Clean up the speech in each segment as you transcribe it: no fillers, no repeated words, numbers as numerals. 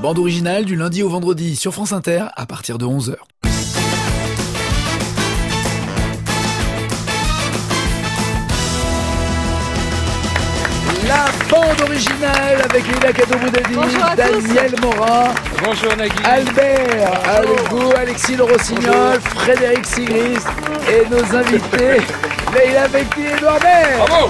bande originale du lundi au vendredi sur France Inter à partir de 11h. La bande originale avec Leïla Kado-Boudadi, Daniel Morin, bonjour Nagui, Albert Alego, Alexis Le Rossignol, Frédéric Sigrist et nos invités Leïla Bekti et Édouard Baird. Bravo.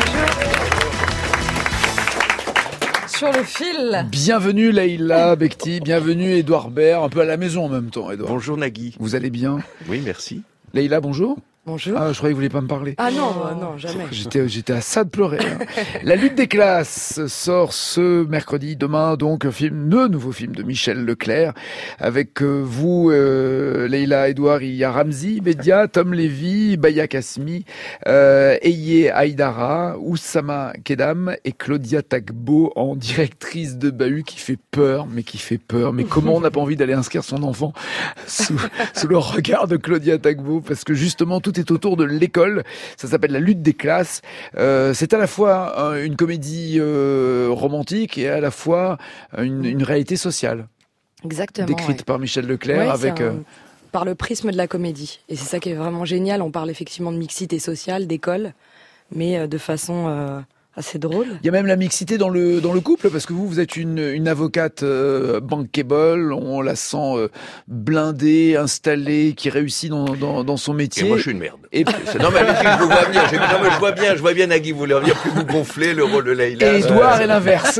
Sur le fil. Bienvenue Leïla Bekti, bienvenue Édouard Baird, un peu à la maison en même temps Édouard. Bonjour Nagui. Vous allez bien? Oui, merci. Leïla, bonjour. Bonjour. Ah, je croyais que vous vouliez pas me parler. Ah non, non, jamais. J'étais à ça de pleurer. Hein. La lutte des classes sort ce mercredi, demain, donc le nouveau film de Michel Leclerc. Avec vous, Leïla, Édouard, il y a Ramzi Bedia, Tom Lévy, Baya Kasmi, Eye Haïdara, Oussama Kedam et Claudia Tagbo en directrice de bahut qui fait peur. Mais comment on n'a pas envie d'aller inscrire son enfant sous le regard de Claudia Tagbo? Parce que justement, tout est autour de l'école. Ça s'appelle La lutte des classes. C'est à la fois une comédie romantique et à la fois une réalité sociale. Exactement. Décrite par Michel Leclerc avec... par le prisme de la comédie. Et c'est ça qui est vraiment génial. On parle effectivement de mixité sociale, d'école, mais de façon... assez drôle. Il y a même la mixité dans le couple, parce que vous êtes une avocate bankable, on la sent blindée, installée, qui réussit dans son métier. Et moi je suis une merde. Non mais allez-y, je vous vois venir. Je vois bien Nagui, vous voulez revenir plus vous gonfler le rôle de Leïla. Et Édouard est l'inverse.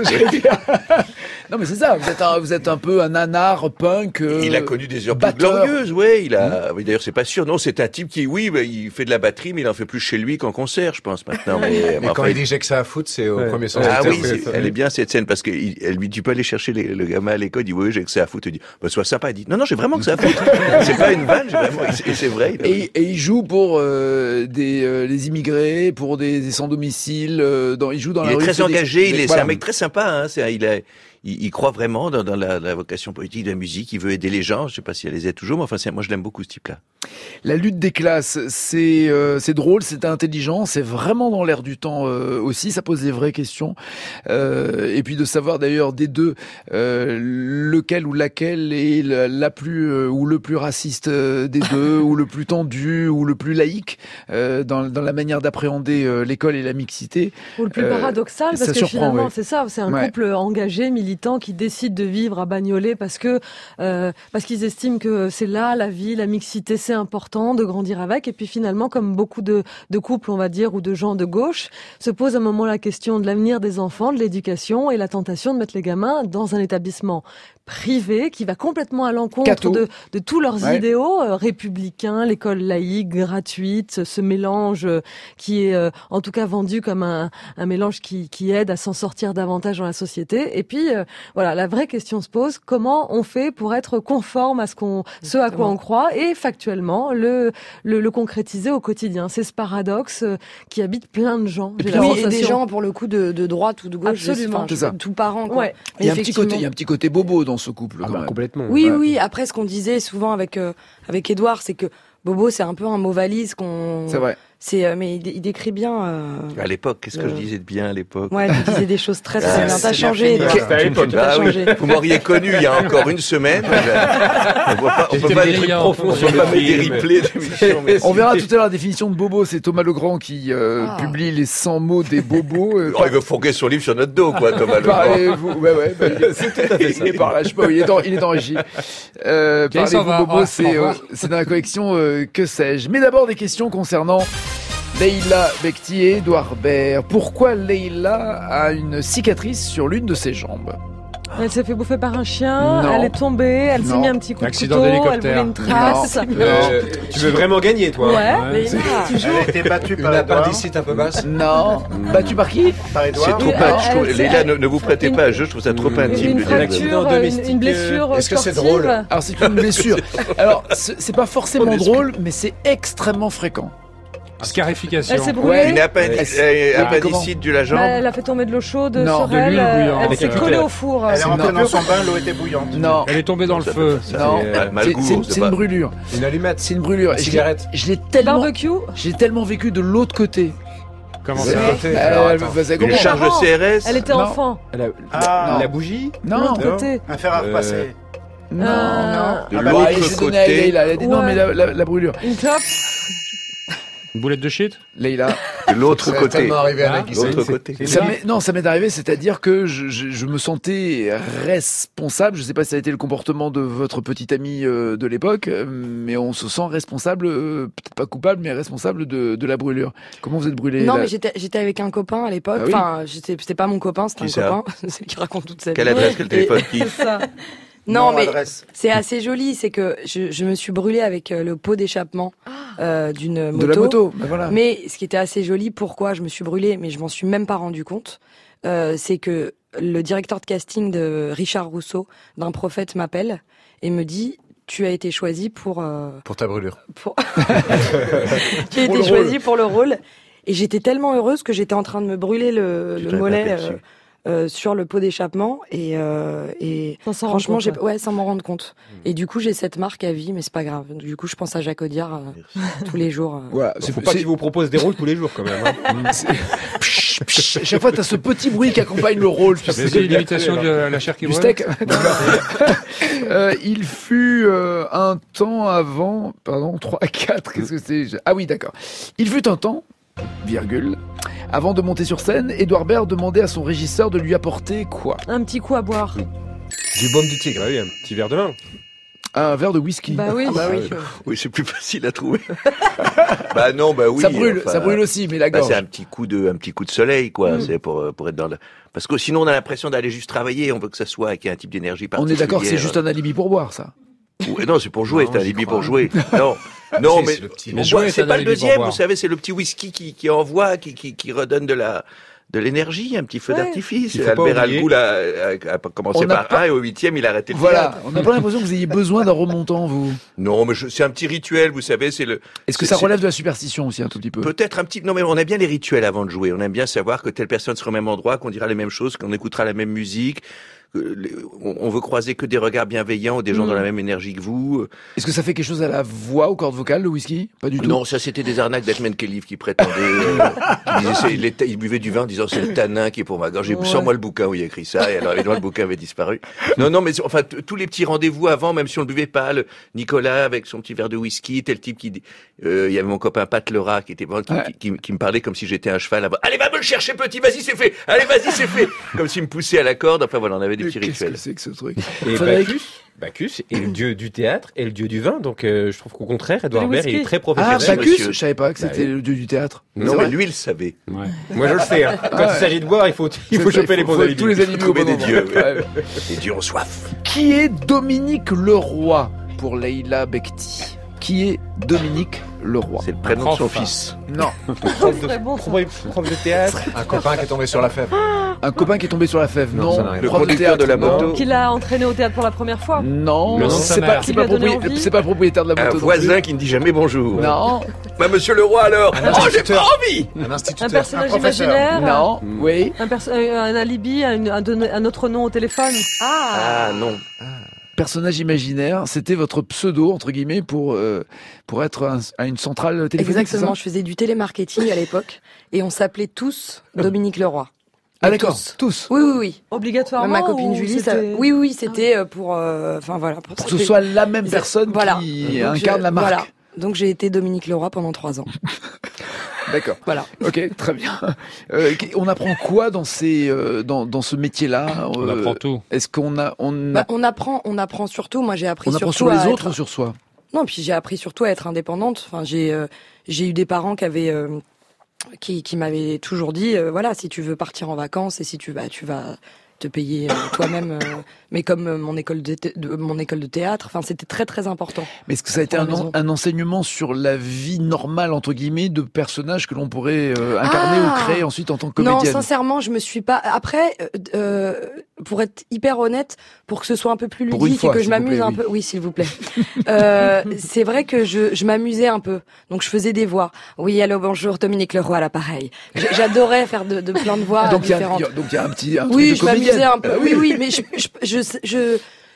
Non mais c'est ça, vous êtes un peu un nanar punk. Il a connu des heures plus glorieuses, oui. Oui, d'ailleurs c'est pas sûr. Non, c'est un type qui, il fait de la batterie, mais il en fait plus chez lui qu'en concert, je pense maintenant. Mais quand il dit j'ai que ça à foutre, c'est au premier sens. Ah oui, elle est bien cette scène parce qu'elle lui dit, tu peux aller chercher le gamin à l'école, il dit oui, j'ai que ça à foutre. Il dit, bah sois sympa. Il dit, non, j'ai vraiment que ça à foutre. C'est pas une vanne, et c'est vrai. Et il joue pour les immigrés, pour des sans-domicile. Il joue dans la rue. Il est très engagé. C'est un mec très sympa. Il croit vraiment dans la vocation politique de la musique. Il veut aider les gens. Je sais pas si elle les aide toujours, mais enfin, moi, je l'aime beaucoup, ce type-là. La lutte des classes, c'est drôle, c'est intelligent, c'est vraiment dans l'air du temps aussi. Ça pose des vraies questions. Et puis de savoir d'ailleurs des deux lequel ou laquelle est la plus ou le plus raciste des deux, ou le plus tendu, ou le plus laïque dans la manière d'appréhender l'école et la mixité. Ou le plus paradoxal, parce que finalement, c'est ça, c'est un couple engagé, militant, qui décident de vivre à Bagnolet parce qu'ils estiment que c'est là la vie, la mixité, c'est important de grandir avec. Et puis finalement, comme beaucoup de couples, on va dire, ou de gens de gauche, se pose à un moment la question de l'avenir des enfants, de l'éducation et la tentation de mettre les gamins dans un établissement privé qui va complètement à l'encontre de tous leurs idéaux républicains, l'école laïque, gratuite, ce mélange qui est en tout cas vendu comme un mélange qui aide à s'en sortir davantage dans la société. Et puis voilà, la vraie question se pose, comment on fait pour être conforme à ce à quoi on croit et factuellement le concrétiser au quotidien. C'est ce paradoxe qui habite plein de gens. Et des gens pour le coup de droite ou de gauche, absolument, tout parents quoi. Ouais. Il y a un petit côté bobo dans ce couple. Complètement. Oui. Après, ce qu'on disait souvent avec Édouard, c'est que bobo, c'est un peu un mot valise C'est vrai. Mais il décrit bien. À l'époque, qu'est-ce que je disais de bien à l'époque? Ouais, tu disais des choses très bien. T'as changé. Vous m'auriez connu il y a encore une semaine. On peut pas des trucs profonds, on peut pas mettre des replays d'émissions. On verra tout à l'heure la définition de bobo. C'est Thomas Legrand qui publie les 100 mots des bobos. Il veut fourguer son livre sur notre dos, quoi, Thomas Legrand. C'est tout à fait ça. Il est par là, je sais pas, il est en régie. Parlez-vous bobo, c'est dans la collection Que sais-je. Mais d'abord des questions concernant Leïla Bekti et Édouard Baird. Pourquoi Leïla a une cicatrice sur l'une de ses jambes? Elle s'est fait bouffer par un chien, elle est tombée, elle s'est mis un petit coup de couteau, elle voulait une trace. Tu veux vraiment gagner, toi? Ouais. Elle a été battue par une appendicite un peu basse. Non. Battue par qui? Par Édouard. C'est trop intime. Léla, ne vous prêtez pas à jeu, je trouve ça trop intime. Une fracture, une blessure. Est-ce que c'est drôle? Alors c'est une blessure. Alors c'est pas forcément drôle, mais c'est extrêmement fréquent. Scarification. Elle s'est brûlée. Une appendicite de la jambe. Elle a fait tomber de l'eau chaude sur de elle. l'huile bouillante. Elle s'est collée au four. Elle est rentrée dans son bain, l'eau était bouillante. Non. Elle est tombée dans le feu. Non. C'est une brûlure. Une allumette. C'est une brûlure. Une cigarette. Je l'ai tellement Barbecue. J'ai tellement vécu de l'autre côté. Comment ça Une charge de CRS. Elle était enfant. La bougie? Non. Côté. Un fer à repasser. Non. De l'autre côté. Elle a dit non, mais la brûlure. Une clope. Une boulette de shit? Leïla. De l'autre côté. L'autre côté. Ça m'est arrivé, c'est-à-dire que je me sentais responsable. Je ne sais pas si ça a été le comportement de votre petite amie de l'époque, mais on se sent responsable, peut-être pas coupable, mais responsable de la brûlure. Comment vous êtes brûlé? Non, mais j'étais avec un copain à l'époque. Ah oui. Enfin, c'était pas mon copain, c'était Qui un ça? copain. C'est lui qui raconte toute sa vie. Quelle adresse, quel téléphone, qui? C'est ça. Non, mais adresse. c'est assez joli. C'est que je me suis brûlée avec le pot d'échappement d'une moto. De la moto, ben voilà. Mais ce qui était assez joli, pourquoi je me suis brûlée, mais je m'en suis même pas rendu compte, c'est que le directeur de casting de Richard Rousseau, d'un Prophète, m'appelle et me dit: tu as été choisi pour ta brûlure. Tu as été choisi pour le rôle. Et j'étais tellement heureuse que j'étais en train de me brûler le mollet sur le pot d'échappement et franchement sans m'en rendre compte. Et du coup j'ai cette marque à vie, mais c'est pas grave. Du coup je pense à Jacques Audiard tous les jours. Voilà, Faut pas qu'il vous propose des rôles tous les jours quand même. Chaque fois t'as ce petit bruit qui accompagne le rôle. C'est l'imitation de la chair qui du brûle. steak. Il fut un temps avant, 3 à 4, qu'est-ce que c'est? Ah oui, d'accord. Il fut un temps, virgule, avant de monter sur scène, Édouard Baird demandait à son régisseur de lui apporter quoi? Un petit coup à boire. Du baume du tigre, oui, un petit verre de vin. Un verre de whisky. Bah oui. Oui, c'est plus facile à trouver. Non, oui. Ça brûle aussi, mais la gorge. C'est un petit coup de soleil, quoi. C'est pour être dans parce que sinon on a l'impression d'aller juste travailler. On veut que ça soit avec un type d'énergie On particulière. est d'accord que c'est juste un alibi pour boire, ça. Non, c'est pour jouer, c'est un alibi pour jouer. Non, mais c'est pas le deuxième, vous savez, c'est le petit whisky qui envoie, qui redonne de l'énergie, un petit feu d'artifice. Albert Algoul a commencé par un et au 8e, il a arrêté le théâtre. On n'a pas l'impression que vous ayez besoin d'un remontant, vous. Non, mais c'est un petit rituel, vous savez, Est-ce que ça relève de la superstition aussi, un tout petit peu? Peut-être un petit... Non, mais on aime bien les rituels avant de jouer. On aime bien savoir que telle personne sera au même endroit, qu'on dira les mêmes choses, qu'on écoutera la même musique. On veut croiser que des regards bienveillants ou des gens dans la même énergie que vous. Est-ce que ça fait quelque chose à la voix, aux cordes vocales, le whisky? Pas du tout. Non, ça c'était des arnaques d'Edmund Kelly qui prétendait, il buvait du vin en disant c'est le tanin qui est pour ma gorge. J'ai sans moi le bouquin où il y a écrit ça, et alors évidemment le bouquin avait disparu. Non, mais enfin tous les petits rendez-vous avant, même si on le buvait pas, Nicolas avec son petit verre de whisky, tel type il y avait mon copain Pat Lerat qui me parlait comme si j'étais un cheval. Allez, va me le chercher petit, vas-y c'est fait. Allez, vas-y c'est fait. Comme s'il me poussait à la corde. Enfin voilà, on avait des petits rituels. Qu'est-ce que c'est que ce truc? Et Bacchus est le dieu du théâtre et le dieu du vin, donc je trouve qu'au contraire, Édouard Baird est très professionnel. Ah, Bacchus, je savais pas que c'était le dieu du théâtre. Non, mais lui, il le savait. Ouais. Moi, je le sais. Quand il s'agit de boire, il faut choper les bons alibis. Tous les alibis au bon des moment. dieux. Les dieux ont soif. Qui est Dominique Leroy pour Leïla Bekti? Qui est Dominique Leroy? C'est le prénom de son fils. Non. Prof de théâtre. Un copain qui est tombé sur la fève. Un copain qui est tombé sur la fève. Non. Le conducteur de la moto. Qui l'a entraîné au théâtre pour la première fois. Non. C'est pas le propriétaire de la moto. Un voisin qui ne dit jamais bonjour. Non. Monsieur Leroy alors. Oh, j'ai pas envie. Un instituteur. Un personnage imaginaire. Non. Oui. Un alibi, un autre nom au téléphone. Ah non. Personnage imaginaire, c'était votre pseudo, entre guillemets, pour être à une centrale téléphonique. Exactement, je faisais du télémarketing à l'époque et on s'appelait tous Dominique Leroy. Ah d'accord, tous. Oui. Obligatoirement. Ma copine Julie, oui, c'était pour, pour que ce soit la même personne qui incarne la marque. Voilà. Donc j'ai été Dominique Leroy pendant 3 ans. D'accord. Voilà. Ok, très bien. On apprend quoi dans ce métier-là? On apprend tout. Est-ce qu'on on apprend surtout. Moi, j'ai appris. On apprend sur les autres ou sur soi? Non, puis j'ai appris surtout à être indépendante. Enfin, j'ai eu des parents qui avaient qui m'avaient toujours dit voilà, si tu veux partir en vacances et si tu vas te payer toi-même, mais comme mon école de théâtre, enfin c'était très très important. Mais est-ce que ça a été un enseignement sur la vie normale entre guillemets de personnages que l'on pourrait incarner ou créer ensuite en tant que comédienne? Non, sincèrement, je me suis pas. Après, pour être hyper honnête, pour que ce soit un peu plus ludique et que je m'amuse un peu, oui, s'il vous plaît. C'est vrai que je m'amusais un peu, donc je faisais des voix. Oui, allô, bonjour, Dominique Leroy à l'appareil. J'adorais faire de plein de voix différentes. Donc il y a un truc oui, de je m'amusais un peu. Ah, oui, mais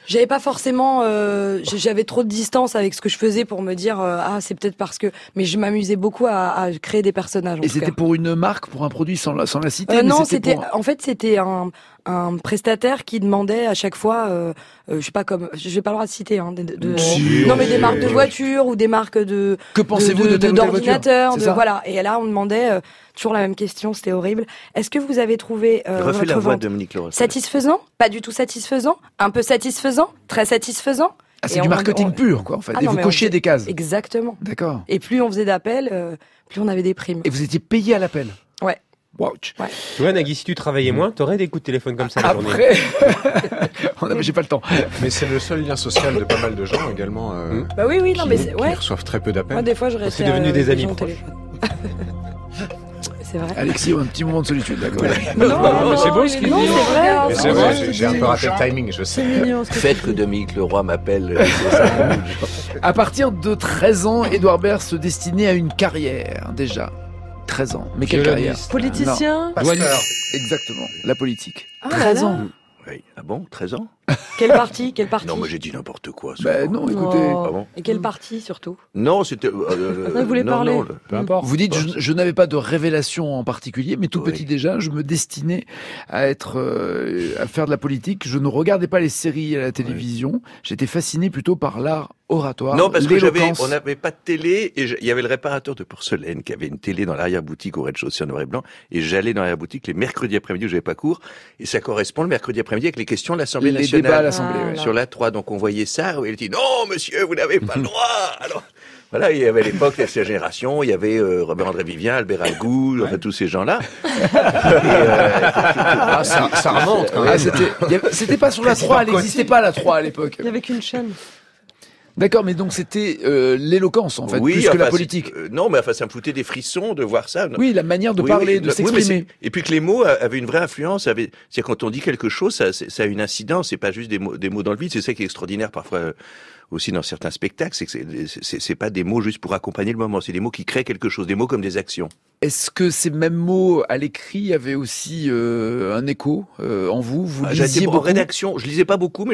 J'avais pas forcément, j'avais trop de distance avec ce que je faisais pour me dire c'est peut-être parce que, mais je m'amusais beaucoup à créer des personnages. Et c'était pour une marque, pour un produit sans la citer. Non, c'était en fait c'était un prestataire qui demandait à chaque fois, je sais pas comme, je vais pas le droit de citer, non mais des marques de voitures ou des marques de que pensez-vous de d'ordinateurs, voilà. Et là on demandait toujours la même question, c'était horrible. Est-ce que vous avez trouvé refait la voix de Dominique Leroy satisfaisant, pas du tout satisfaisant, un peu satisfaisant, très satisfaisant? C'est du marketing pur, quoi, en fait. Et vous cochiez des cases. Exactement. D'accord. Et plus on faisait d'appels, plus on avait des primes. Et vous étiez payé à l'appel? Ouais. Wow. Ouais. Tu vois, Nagui, si tu travaillais moins, t'aurais des coups de téléphone comme ça la journée. Après, j'ai pas le temps. Mais c'est le seul lien social de pas mal de gens également. Bah oui, non, mais qui reçoivent très peu d'appels. Moi, des fois, je restais. C'est devenu des amis proches. C'est vrai. Alexis, un petit moment de solitude, d'accord. Non, c'est beau ce qu'il dit. Non, c'est vrai, j'ai un peu raté le timing, je sais. Faites que Dominique Leroy m'appelle. À partir de 13 ans, Édouard Baird se destinait à une carrière, déjà. 13 ans. Mais quelle carrière? Politicien? Pasteur. Exactement, la politique. Ah, 13 ans. Oui. Ah bon, 13 ans? Quel parti? Non, mais j'ai dit n'importe quoi. Non, écoutez. Ah bon? Et quel parti, surtout? Non, c'était... vous voulez parler? Peu importe. Vous dites, je n'avais pas de révélation en particulier, mais tout petit déjà, je me destinais à à faire de la politique. Je ne regardais pas les séries à la télévision. J'étais fasciné plutôt par l'art oratoire. Non, parce que on n'avait pas de télé, et il y avait le réparateur de porcelaine qui avait une télé dans l'arrière-boutique au rez-de-chaussée en noir et blanc, et j'allais dans l'arrière-boutique les mercredis après-midi où j'avais pas cours, et ça correspond le mercredi après-midi avec les questions de l'Assemblée nationale. Les débats à l'Assemblée, sur la 3, donc on voyait ça, où il dit non, monsieur, vous n'avez pas le droit. Alors, voilà, il y avait à l'époque cette génération, il y avait Robert-André Vivien, Albert Algou, enfin tous ces gens-là. Ça remonte quand même. C'était pas sur la 3, elle n'existait pas la 3 à l'époque. Il y avait qu'une chaîne. D'accord, mais donc c'était l'éloquence en fait, plus que la politique. Non, mais enfin ça me foutait des frissons de voir ça. Oui, la manière de parler, de s'exprimer. Et puis que les mots avaient une vraie influence. C'est quand on dit quelque chose, ça a une incidence. C'est pas juste des mots dans le vide. C'est ça qui est extraordinaire parfois aussi dans certains spectacles. C'est que c'est pas des mots juste pour accompagner le moment. C'est des mots qui créent quelque chose. Des mots comme des actions. Est-ce que ces mêmes mots à l'écrit avaient aussi un écho en vous? Vous lisiez beaucoup? En rédaction, je lisais pas beaucoup, mais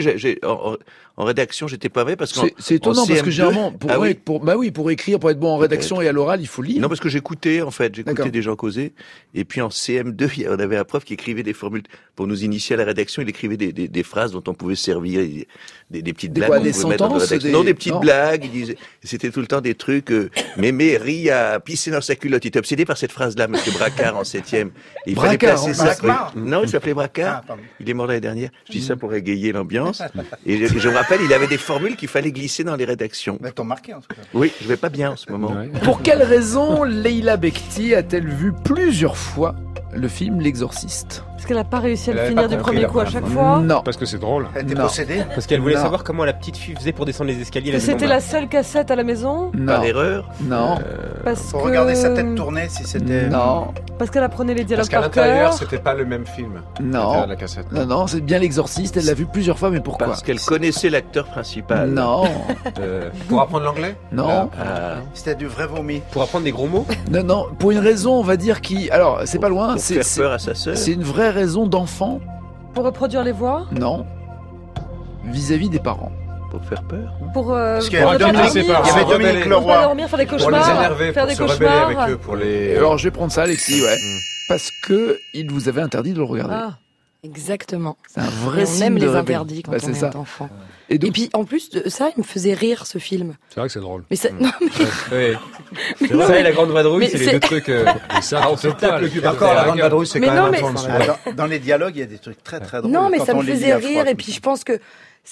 en rédaction, j'étais pas vrai parce que c'est étonnant parce que généralement pour écrire, pour être bon en rédaction et à l'oral, il faut lire. Non, parce que j'écoutais des gens causer. Et puis en CM2, on avait un prof qui écrivait des formules pour nous initier à la rédaction. Il écrivait des phrases dont on pouvait se servir, des petites blagues. Des sentences, des petites blagues. Il disait, c'était tout le temps des trucs. Mémé rit à pisser dans sa culotte. Il était obsédé par cette phrase-là, Monsieur Bracard en 7e. Il fallait placer ça. Non, il s'appelait Bracard. Il est mort l'année dernière. Je dis ça pour égayer l'ambiance. Et je me rappelle, il avait des formules qu'il fallait glisser dans les rédactions. Mais t'en marqué en tout cas. Oui, je vais pas bien en ce moment. Ouais. Pour quelle raison Leila Bekti a-t-elle vu plusieurs fois le film L'Exorciste? Parce qu'elle n'a pas réussi à le finir du premier coup à chaque fois. Non. Parce que c'est drôle. Elle était possédée. Parce qu'elle voulait savoir comment la petite fille faisait pour descendre les escaliers. C'était la seule cassette à la maison. Par erreur. Non. Pour regarder sa tête tourner si c'était... Non. Parce qu'elle apprenait les dialogues par cœur. Parce qu'à l'intérieur, c'était pas le même film. Non. La cassette. Non, c'est bien L'Exorciste. Elle l'a vu plusieurs fois, mais pourquoi? Parce qu'elle connaissait l'acteur principal. Non. Pour apprendre l'anglais? Non. C'était du vrai vomi. Pour apprendre des gros mots? Non. Pour une raison, on va dire alors, c'est pas loin. Pour faire peur à sa sœur. C'est une vraie raison d'enfant. Pour reproduire les voix? Non. Vis-à-vis des parents. Pour faire peur? Parce qu'il y avait Dominique Leroy. Pas dormir, faire des cauchemars. Pour les énerver, faire pour des se rebeller cauchemars. avec eux, pour les... Alors, je vais prendre ça, Alexis, ouais. Parce que il vous avait interdit de le regarder. Ah. Exactement. C'est un vrai on signe aime de les rébellion. interdits quand on est enfant. Et puis en plus de ça, il me faisait rire ce film. C'est vrai que c'est drôle. Mais ça, non, mais... Oui. C'est ça et la grande vadrouille, c'est les deux trucs. Ça, on se tape le cul. Encore la grande vadrouille, c'est quand même un mais... Dans les dialogues, il y a des trucs très très drôles. Non, mais ça me faisait rire et puis je pense que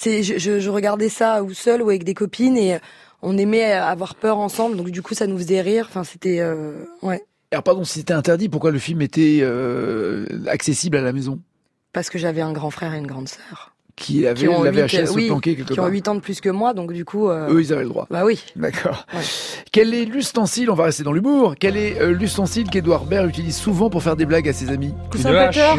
je regardais ça ou seul ou avec des copines et on aimait avoir peur ensemble, donc du coup ça nous faisait rire. Enfin, c'était ouais. Alors pardon, si c'était interdit, pourquoi le film était accessible à la maison? Parce que j'avais un grand frère et une grande sœur. Qui avaient la VHS planquée quelque part. Qui ont 8 ans de plus que moi, donc du coup... Eux, ils avaient le droit. Bah oui. D'accord. Ouais. Quel est l'ustensile, on va rester dans l'humour, quel est l'ustensile qu'Édouard Baird utilise souvent pour faire des blagues à ses amis? Coussin péteur.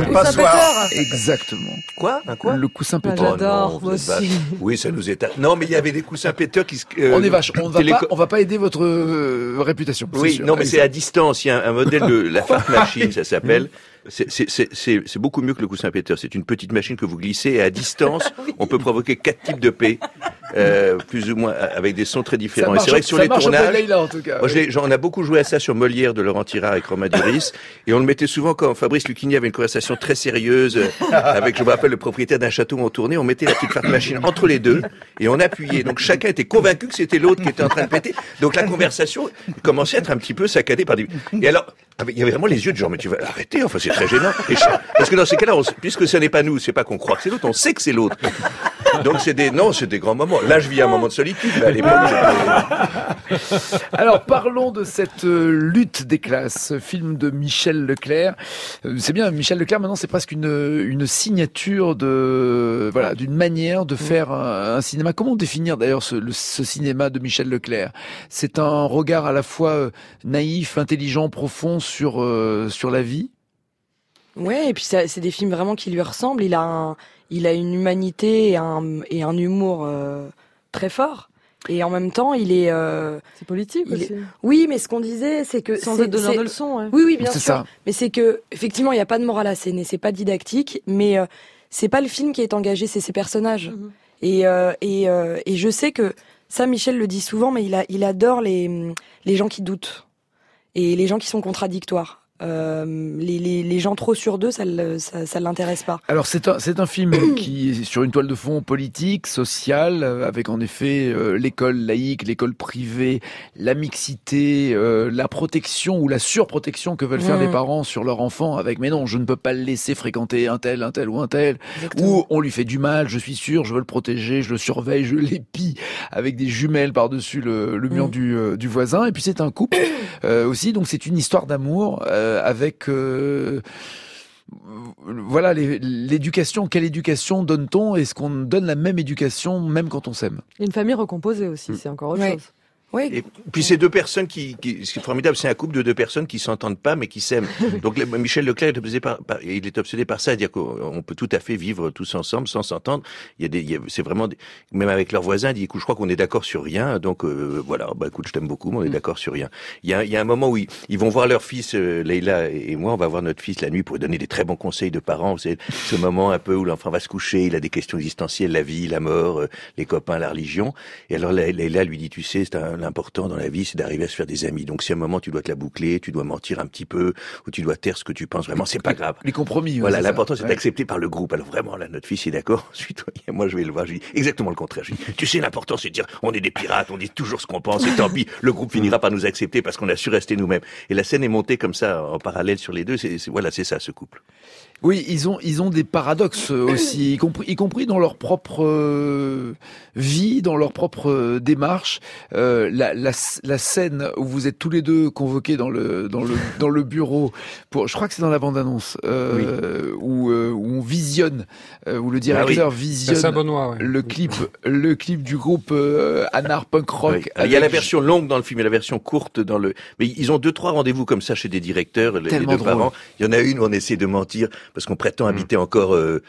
Exactement. Quoi? Le coussin péteur. J'adore, moi aussi. Oui, ça nous est... Non, mais il y avait des coussins péteurs qui... on est vache, on va pas aider votre réputation. Oui, sûr. non, mais c'est à distance. Il y a un modèle de la fart machine, ça s'appelle. C'est beaucoup mieux que le coup Saint-Péter. C'est une petite machine que vous glissez et à distance, on peut provoquer 4 types de paix, plus ou moins, avec des sons très différents. Et c'est vrai que sur les tournages, Leïla, en tout cas, on a beaucoup joué à ça sur Molière de Laurent Tirard avec Romain Duris, et on le mettait souvent quand Fabrice Lucchini avait une conversation très sérieuse avec, je me rappelle, le propriétaire d'un château où on tournait, on mettait la petite fart machine entre les deux et on appuyait. Donc chacun était convaincu que c'était l'autre qui était en train de péter. Donc la conversation commençait à être un petit peu saccadée par des... Et alors, il y avait vraiment les yeux de genre, mais tu vas arrêter, enfin c'est très gênant. Parce que dans ces cas-là, puisque ce n'est pas nous, c'est pas qu'on croit que c'est l'autre, on sait que c'est l'autre. Donc c'est des grands moments. Là, je vis un moment de solitude. Là, à l'époque, alors parlons de cette lutte des classes, film de Michel Leclerc. C'est bien, Michel Leclerc maintenant c'est presque une signature d'une manière de faire un cinéma. Comment définir d'ailleurs ce cinéma de Michel Leclerc? C'est un regard à la fois naïf, intelligent, profond sur la vie. Ouais, et puis c'est des films vraiment qui lui ressemblent. Il a une humanité et un humour très fort. Et en même temps, il est... c'est politique aussi. Oui, mais ce qu'on disait, c'est que... Sans être donneur de leçons, ouais. Oui, bien sûr. Ça. Mais c'est que, effectivement, il n'y a pas de morale à scène, c'est pas didactique, mais c'est pas le film qui est engagé, c'est ses personnages. Mm-hmm. Et je sais que, ça, Michel le dit souvent, mais il adore les gens qui doutent. Et les gens qui sont contradictoires. Les gens trop sûrs d'eux, ça l'intéresse pas. Alors c'est un film qui est sur une toile de fond politique, sociale, avec en effet l'école laïque, l'école privée, la mixité, la protection ou la surprotection que veulent faire les parents sur leur enfant, avec mais non, je ne peux pas le laisser fréquenter un tel ou un tel. Exactement. Ou on lui fait du mal, je suis sûr, je veux le protéger, je le surveille, je l'épie avec des jumelles par-dessus le mur du voisin. Et puis c'est un couple aussi, donc c'est une histoire d'amour. Avec l'éducation, quelle éducation donne-t-on? Est-ce qu'on donne la même éducation même quand on s'aime? Une famille recomposée aussi, c'est encore autre chose. Oui. Et puis c'est deux personnes ce qui est formidable, c'est un couple de deux personnes qui s'entendent pas mais qui s'aiment. Donc Michel Leclerc il est obsédé par ça, à dire qu'on peut tout à fait vivre tous ensemble sans s'entendre. C'est vraiment même avec leurs voisins, il dit écoute, je crois qu'on est d'accord sur rien, donc voilà, écoute, je t'aime beaucoup, mais on est d'accord sur rien. Il y a un moment où ils vont voir leur fils, Leïla et moi, on va voir notre fils la nuit pour lui donner des très bons conseils de parents. C'est ce moment un peu où l'enfant va se coucher, il a des questions existentielles, la vie, la mort, les copains, la religion. Et alors Leïla lui dit tu sais, l'important dans la vie, c'est d'arriver à se faire des amis. Donc, si à un moment tu dois te la boucler, tu dois mentir un petit peu, ou tu dois taire ce que tu penses vraiment, c'est pas grave. Les compromis. Voilà, l'important c'est d'accepter par le groupe. Alors vraiment, là, notre fils est d'accord. Ensuite, moi, je vais le voir. Je dis exactement le contraire. Je dis, tu sais, l'important c'est de dire, on est des pirates, on dit toujours ce qu'on pense, et tant pis, le groupe finira par nous accepter parce qu'on a su rester nous-mêmes. Et la scène est montée comme ça, en parallèle sur les deux. C'est ça, ce couple. Oui, ils ont des paradoxes aussi, y compris dans leur propre vie, dans leur propre démarche. La scène où vous êtes tous les deux convoqués dans le bureau pour, je crois que c'est dans la bande-annonce, où on visionne, où le directeur visionne le clip du groupe Anar Punk Rock. Oui. Il y a la version longue dans le film et la version courte mais ils ont 2-3 rendez-vous comme ça chez des directeurs, les deux parents. Il y en a une où on essaie de mentir parce qu'on prétend habiter encore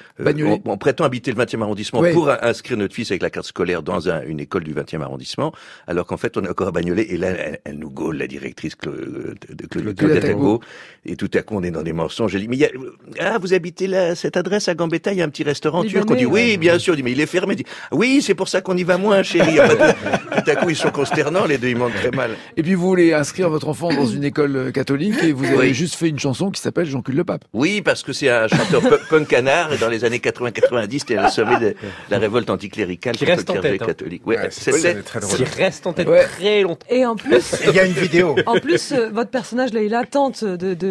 on prétend habiter le 20e arrondissement pour inscrire notre fils avec la carte scolaire dans une école du 20e arrondissement, alors qu'en fait on est encore à Bagnolet et là elle nous gaule, la directrice Claude Tago, et tout à coup on est dans des mensonges. Elle dit mais vous habitez là cette adresse à Gambetta, il y a un petit restaurant turc. On dit oui bien sûr, dit mais il est fermé. Dit oui c'est pour ça qu'on y va moins chérie. Tout à coup ils sont consternants les deux, ils mentent très mal. Et puis vous voulez inscrire votre enfant dans une école catholique et vous avez juste fait une chanson qui s'appelle J'encule le pape. Oui parce que c'est un chanteur punk canard et dans les années 80-90 c'était le sommet de la révolte anticléricale qui reste en tête catholique. Qui reste en tête très longtemps. Et en plus il y a une vidéo. En plus votre personnage Leïla tente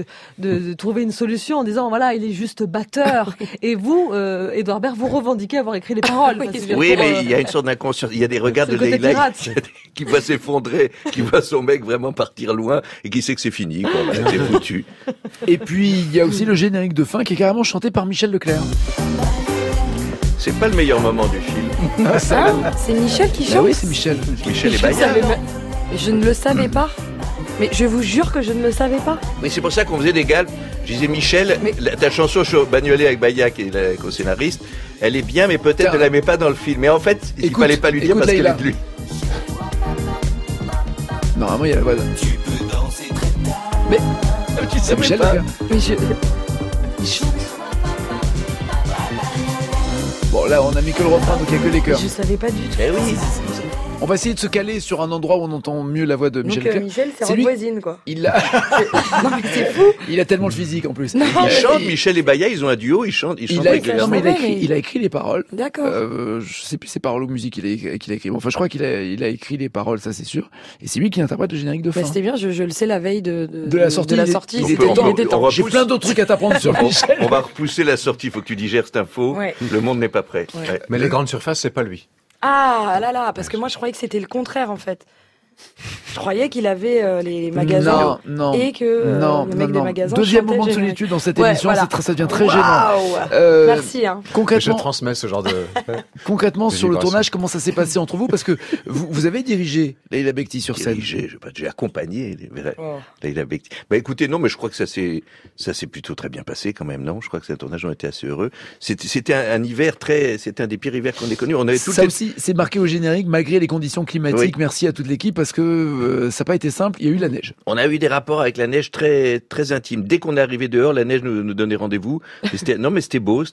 de trouver une solution en disant voilà, il est juste batteur et vous Édouard Baird vous revendiquez avoir écrit les paroles. Oui, mais il y a une sorte d'inconscience, il y a des regards de Leïla qui va s'effondrer, qui voit son mec vraiment partir loin et qui sait que c'est fini quoi, c'est foutu. Et puis il y a aussi le générique de fin qui est carrément chanté par Michel Leclerc. C'est pas le meilleur moment du film. C'est Michel qui chante. Oui, c'est Michel. Michel et Bayard. Je ne le savais pas. Mais je vous jure que je ne le savais pas. Oui, c'est pour ça qu'on faisait des galpes. Je disais Michel, ta chanson sur Bagnolet avec Bayak et le co-scénariste, elle est bien, mais peut-être ne la met pas dans le film. Mais en fait, il fallait pas lui dire parce qu'elle est de lui. Normalement, il y a la voix. Mais tu sais Michel pas. Mais Bon, là, on a mis que le refrain, donc il n'y a que les chœurs. Je savais pas du tout. Eh oui. On va essayer de se caler sur un endroit où on entend mieux la voix de Michel Leclerc. Michel, c'est en voisine, quoi. Il a... Non, mais c'est fou. Il a tellement le physique, en plus. Non, il chante, Michel et Baya, ils ont un duo, ils chantent il a écrit les paroles. D'accord. Je sais plus ses paroles ou musique qu'il a écrit. Bon, enfin, je crois qu'il a écrit les paroles, ça c'est sûr. Et c'est lui qui interprète le générique de fin. C'était bien, je le sais la veille de la sortie. Il était temps. J'ai plein d'autres trucs à t'apprendre sur Michel. On va repousser la sortie, il faut que tu digères cette info. Ouais. Le monde n'est pas prêt. Ouais. Mais les grandes surfaces, c'est pas lui. Ah là, parce que moi je croyais que c'était le contraire en fait. Je croyais qu'il avait les magasins et que le mec des magasins. Deuxième moment de solitude dans cette émission, voilà. Ça devient très gênant. Merci. Hein. Concrètement, je transmets ce genre de. Concrètement, sur le tournage, comment ça s'est passé entre vous? Parce que vous avez dirigé Leïla Bekti sur scène. J'ai accompagné Leïla Bekti. Bah écoutez, non, mais je crois que ça s'est plutôt très bien passé quand même, non? Je crois que ces tournages ont été assez heureux. C'était un hiver c'était un des pires hivers qu'on ait connu. On avait ça aussi, c'est marqué au générique, malgré les conditions climatiques. Oui. Merci à toute l'équipe parce que ça n'a pas été simple. Il y a eu la neige. On a eu des rapports avec la neige très très intimes. Dès qu'on est arrivé dehors, la neige nous donnait rendez-vous. Mais c'était beau.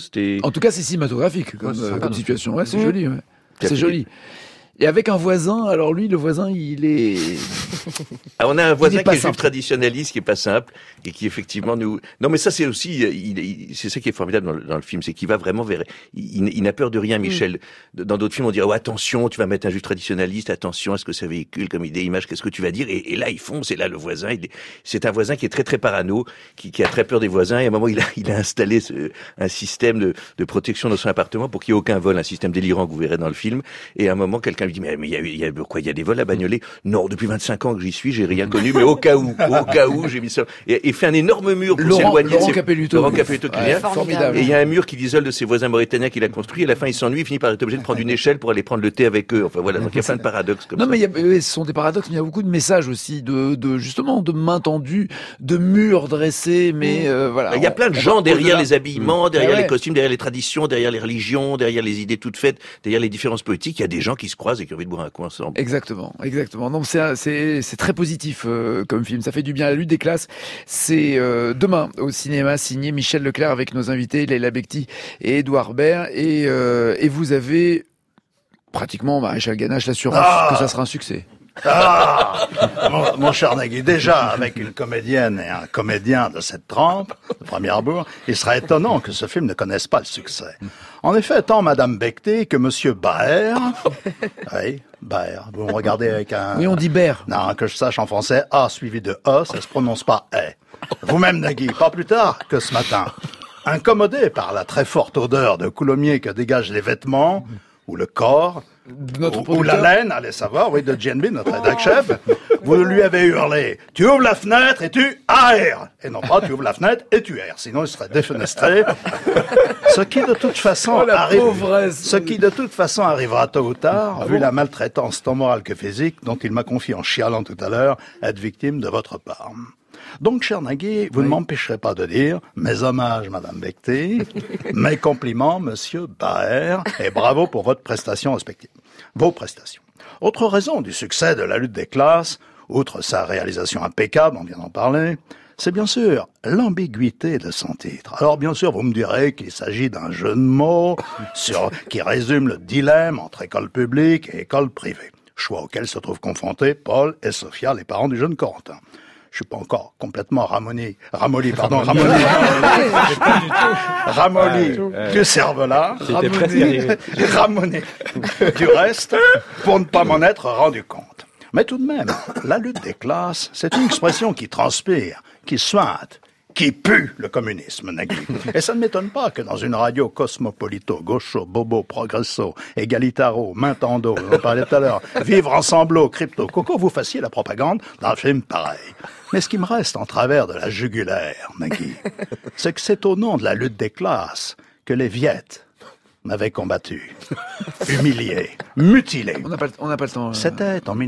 En tout cas, c'est cinématographique comme situation. Ouais, c'est joli. Ouais. C'est joli. Et avec un voisin, alors lui, le voisin, il est... Alors on a un voisin qui est juif traditionnaliste, qui est pas simple, et qui effectivement nous... Non mais ça c'est aussi, c'est ça qui est formidable dans le film, c'est qu'il va vraiment vers... Il n'a peur de rien, Michel. Dans d'autres films, on dirait, oh, attention, tu vas mettre un juif traditionnaliste, attention à ce que ça véhicule comme idée, image, qu'est-ce que tu vas dire, et là il fonce, et là le voisin, c'est un voisin qui est très très parano, qui a très peur des voisins, et à un moment il a installé un système de protection dans son appartement pour qu'il n'y ait aucun vol, un système délirant que vous verrez dans le film, et à un moment quelqu'un lui dit, mais il y a des vols à Bagnolet? Non, depuis 25 ans que j'y suis, j'ai rien connu, mais au cas où, j'ai mis ça. Et fait un énorme mur pour s'éloigner. Laurent Capeluto qui vient. Formidable. Et il y a un mur qui l'isole de ses voisins mauritaniens qu'il a construit. Et à la fin, il s'ennuie, il finit par être obligé de prendre une échelle pour aller prendre le thé avec eux. Enfin voilà, donc il y a plein de paradoxes comme ça. Non, mais ce sont des paradoxes, mais il y a beaucoup de messages aussi, justement, de mains tendues, de murs dressés, mais voilà. Il y a plein de gens derrière les habillements, derrière les costumes, derrière les traditions, derrière les religions, derrière les idées toutes faites, derrière les différences politiques. Il y a des gens qui se croisent et qui ont envie de boire un coup ensemble. Exactement. Non, c'est très positif comme film. Ça fait du bien. La lutte des classes, c'est demain au cinéma, signé Michel Leclerc avec nos invités Leïla Bekti et Édouard Baird. Et vous avez pratiquement, Maréchal Ganache, l'assurance que ça sera un succès. Mon cher Nagui, déjà, avec une comédienne et un comédien de cette trempe, de premier abord, il serait étonnant que ce film ne connaisse pas le succès. En effet, tant Madame Bekti que Monsieur Baer, oui, Baer, vous me regardez avec un... Oui, on dit Baer. Non, que je sache en français, A suivi de E, ça se prononce pas E. Vous-même, Nagui, pas plus tard que ce matin, incommodé par la très forte odeur de coulommiers que dégagent les vêtements, ou le corps, ou la laine, allez savoir, oui, de GNB, notre rédac-chef, vous lui avez hurlé, tu ouvres la fenêtre et tu aères, et non pas tu ouvres la fenêtre et tu aères, sinon il serait défenestré. Ce qui de toute façon arrivera tôt ou tard, vu la maltraitance tant morale que physique dont il m'a confié en chialant tout à l'heure, être victime de votre part. Donc, cher Nagui, vous ne m'empêcherez pas de dire mes hommages, Madame Bekti, mes compliments, Monsieur Baer, et bravo pour votre prestation respective. Vos prestations. Autre raison du succès de La lutte des classes, outre sa réalisation impeccable, on vient d'en parler, c'est bien sûr l'ambiguïté de son titre. Alors bien sûr, vous me direz qu'il s'agit d'un jeu de mots qui résume le dilemme entre école publique et école privée, choix auquel se trouvent confrontés Paul et Sophia, les parents du jeune Corentin. Je suis pas encore complètement ramolli du cerveau-là, ramolli du reste, pour ne pas m'en être rendu compte. Mais tout de même, la lutte des classes, c'est une expression qui transpire, qui suinte, qui pue le communisme, Nagui. Et ça ne m'étonne pas que dans une radio cosmopolito, gaucho, bobo, progresso, égalitaro, main tendo, on en parlait tout à l'heure, vivre ensemble, crypto, coco, vous fassiez la propagande d'un film pareil. Mais ce qui me reste en travers de la jugulaire, Nagui, c'est que c'est au nom de la lutte des classes que les Viettes m'avaient combattu, humilié, mutilé. On n'a pas le temps. C'était en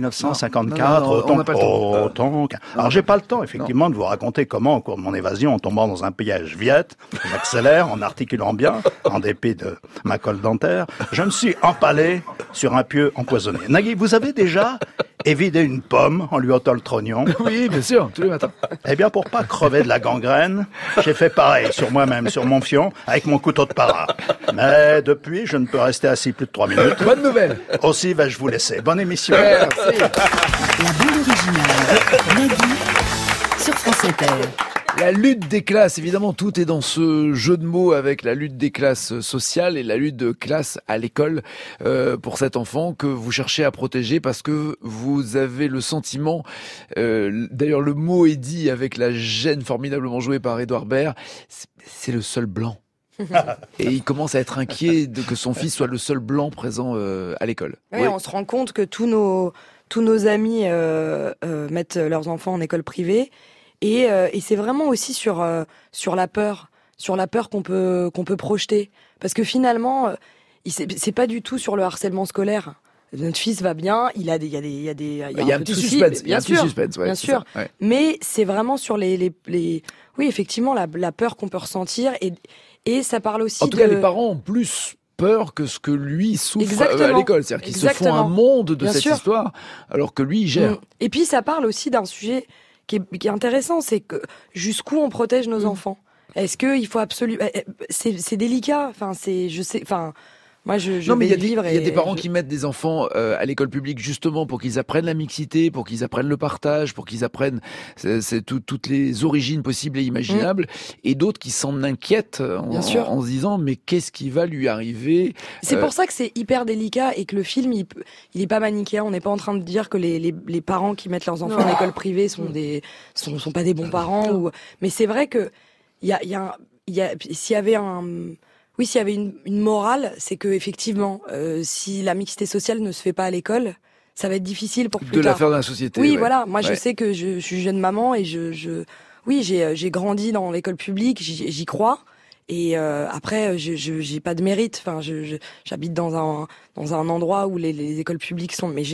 1954. Alors j'ai pas le temps, effectivement, de vous raconter comment, au cours de mon évasion, en tombant dans un piège viette, j'accélère en articulant bien, en dépit de ma colle dentaire, je me suis empalé sur un pieu empoisonné. Nagui, vous avez déjà et vider une pomme en lui ôtant le trognon. Oui, bien sûr, tous les matins. Eh bien, pour pas crever de la gangrène, j'ai fait pareil sur moi-même, sur mon fion, avec mon couteau de para. Mais depuis, je ne peux rester assis plus de 3 minutes. Bonne nouvelle. Aussi, vais-je vous laisser. Bonne émission. Merci. La bande originale, Nagui, sur France Inter. La lutte des classes, évidemment, tout est dans ce jeu de mots avec la lutte des classes sociales et la lutte de classe à l'école pour cet enfant que vous cherchez à protéger parce que vous avez le sentiment, d'ailleurs le mot est dit avec la gêne formidablement jouée par Édouard Baird, c'est le seul blanc. Et il commence à être inquiet que son fils soit le seul blanc présent à l'école. Oui, on se rend compte que tous nos amis mettent leurs enfants en école privée. Et c'est vraiment aussi sur la peur qu'on peut projeter, parce que finalement c'est pas du tout sur le harcèlement scolaire. Notre fils va bien, il y a un petit suspense, bien sûr. Ouais. Mais c'est vraiment sur les oui, effectivement la peur qu'on peut ressentir et ça parle aussi en tout cas les parents ont plus peur que ce que lui souffre à l'école, c'est-à-dire qu'ils se font un monde de cette histoire alors que lui il gère. Et puis ça parle aussi d'un sujet qui est intéressant, c'est que jusqu'où on protège nos enfants. Est-ce que il faut absolument, c'est délicat. Enfin, moi je non, mais il y a des parents qui mettent des enfants à l'école publique justement pour qu'ils apprennent la mixité, pour qu'ils apprennent le partage, pour qu'ils apprennent toutes les origines possibles et imaginables, et d'autres qui s'en inquiètent en se disant mais qu'est-ce qui va lui arriver. C'est pour ça que c'est hyper délicat et que le film il est pas manichéen. On n'est pas en train de dire que les parents qui mettent leurs enfants en école privée sont pas des bons parents mais c'est vrai que s'il y avait une morale, c'est que effectivement, si la mixité sociale ne se fait pas à l'école, ça va être difficile pour plus tard. De la faire dans la société. Oui, voilà. Moi, je sais que je suis jeune maman et j'ai grandi dans l'école publique, j'y crois. Et après, j'ai pas de mérite. Enfin, j'habite dans un endroit où les écoles publiques sont. Mais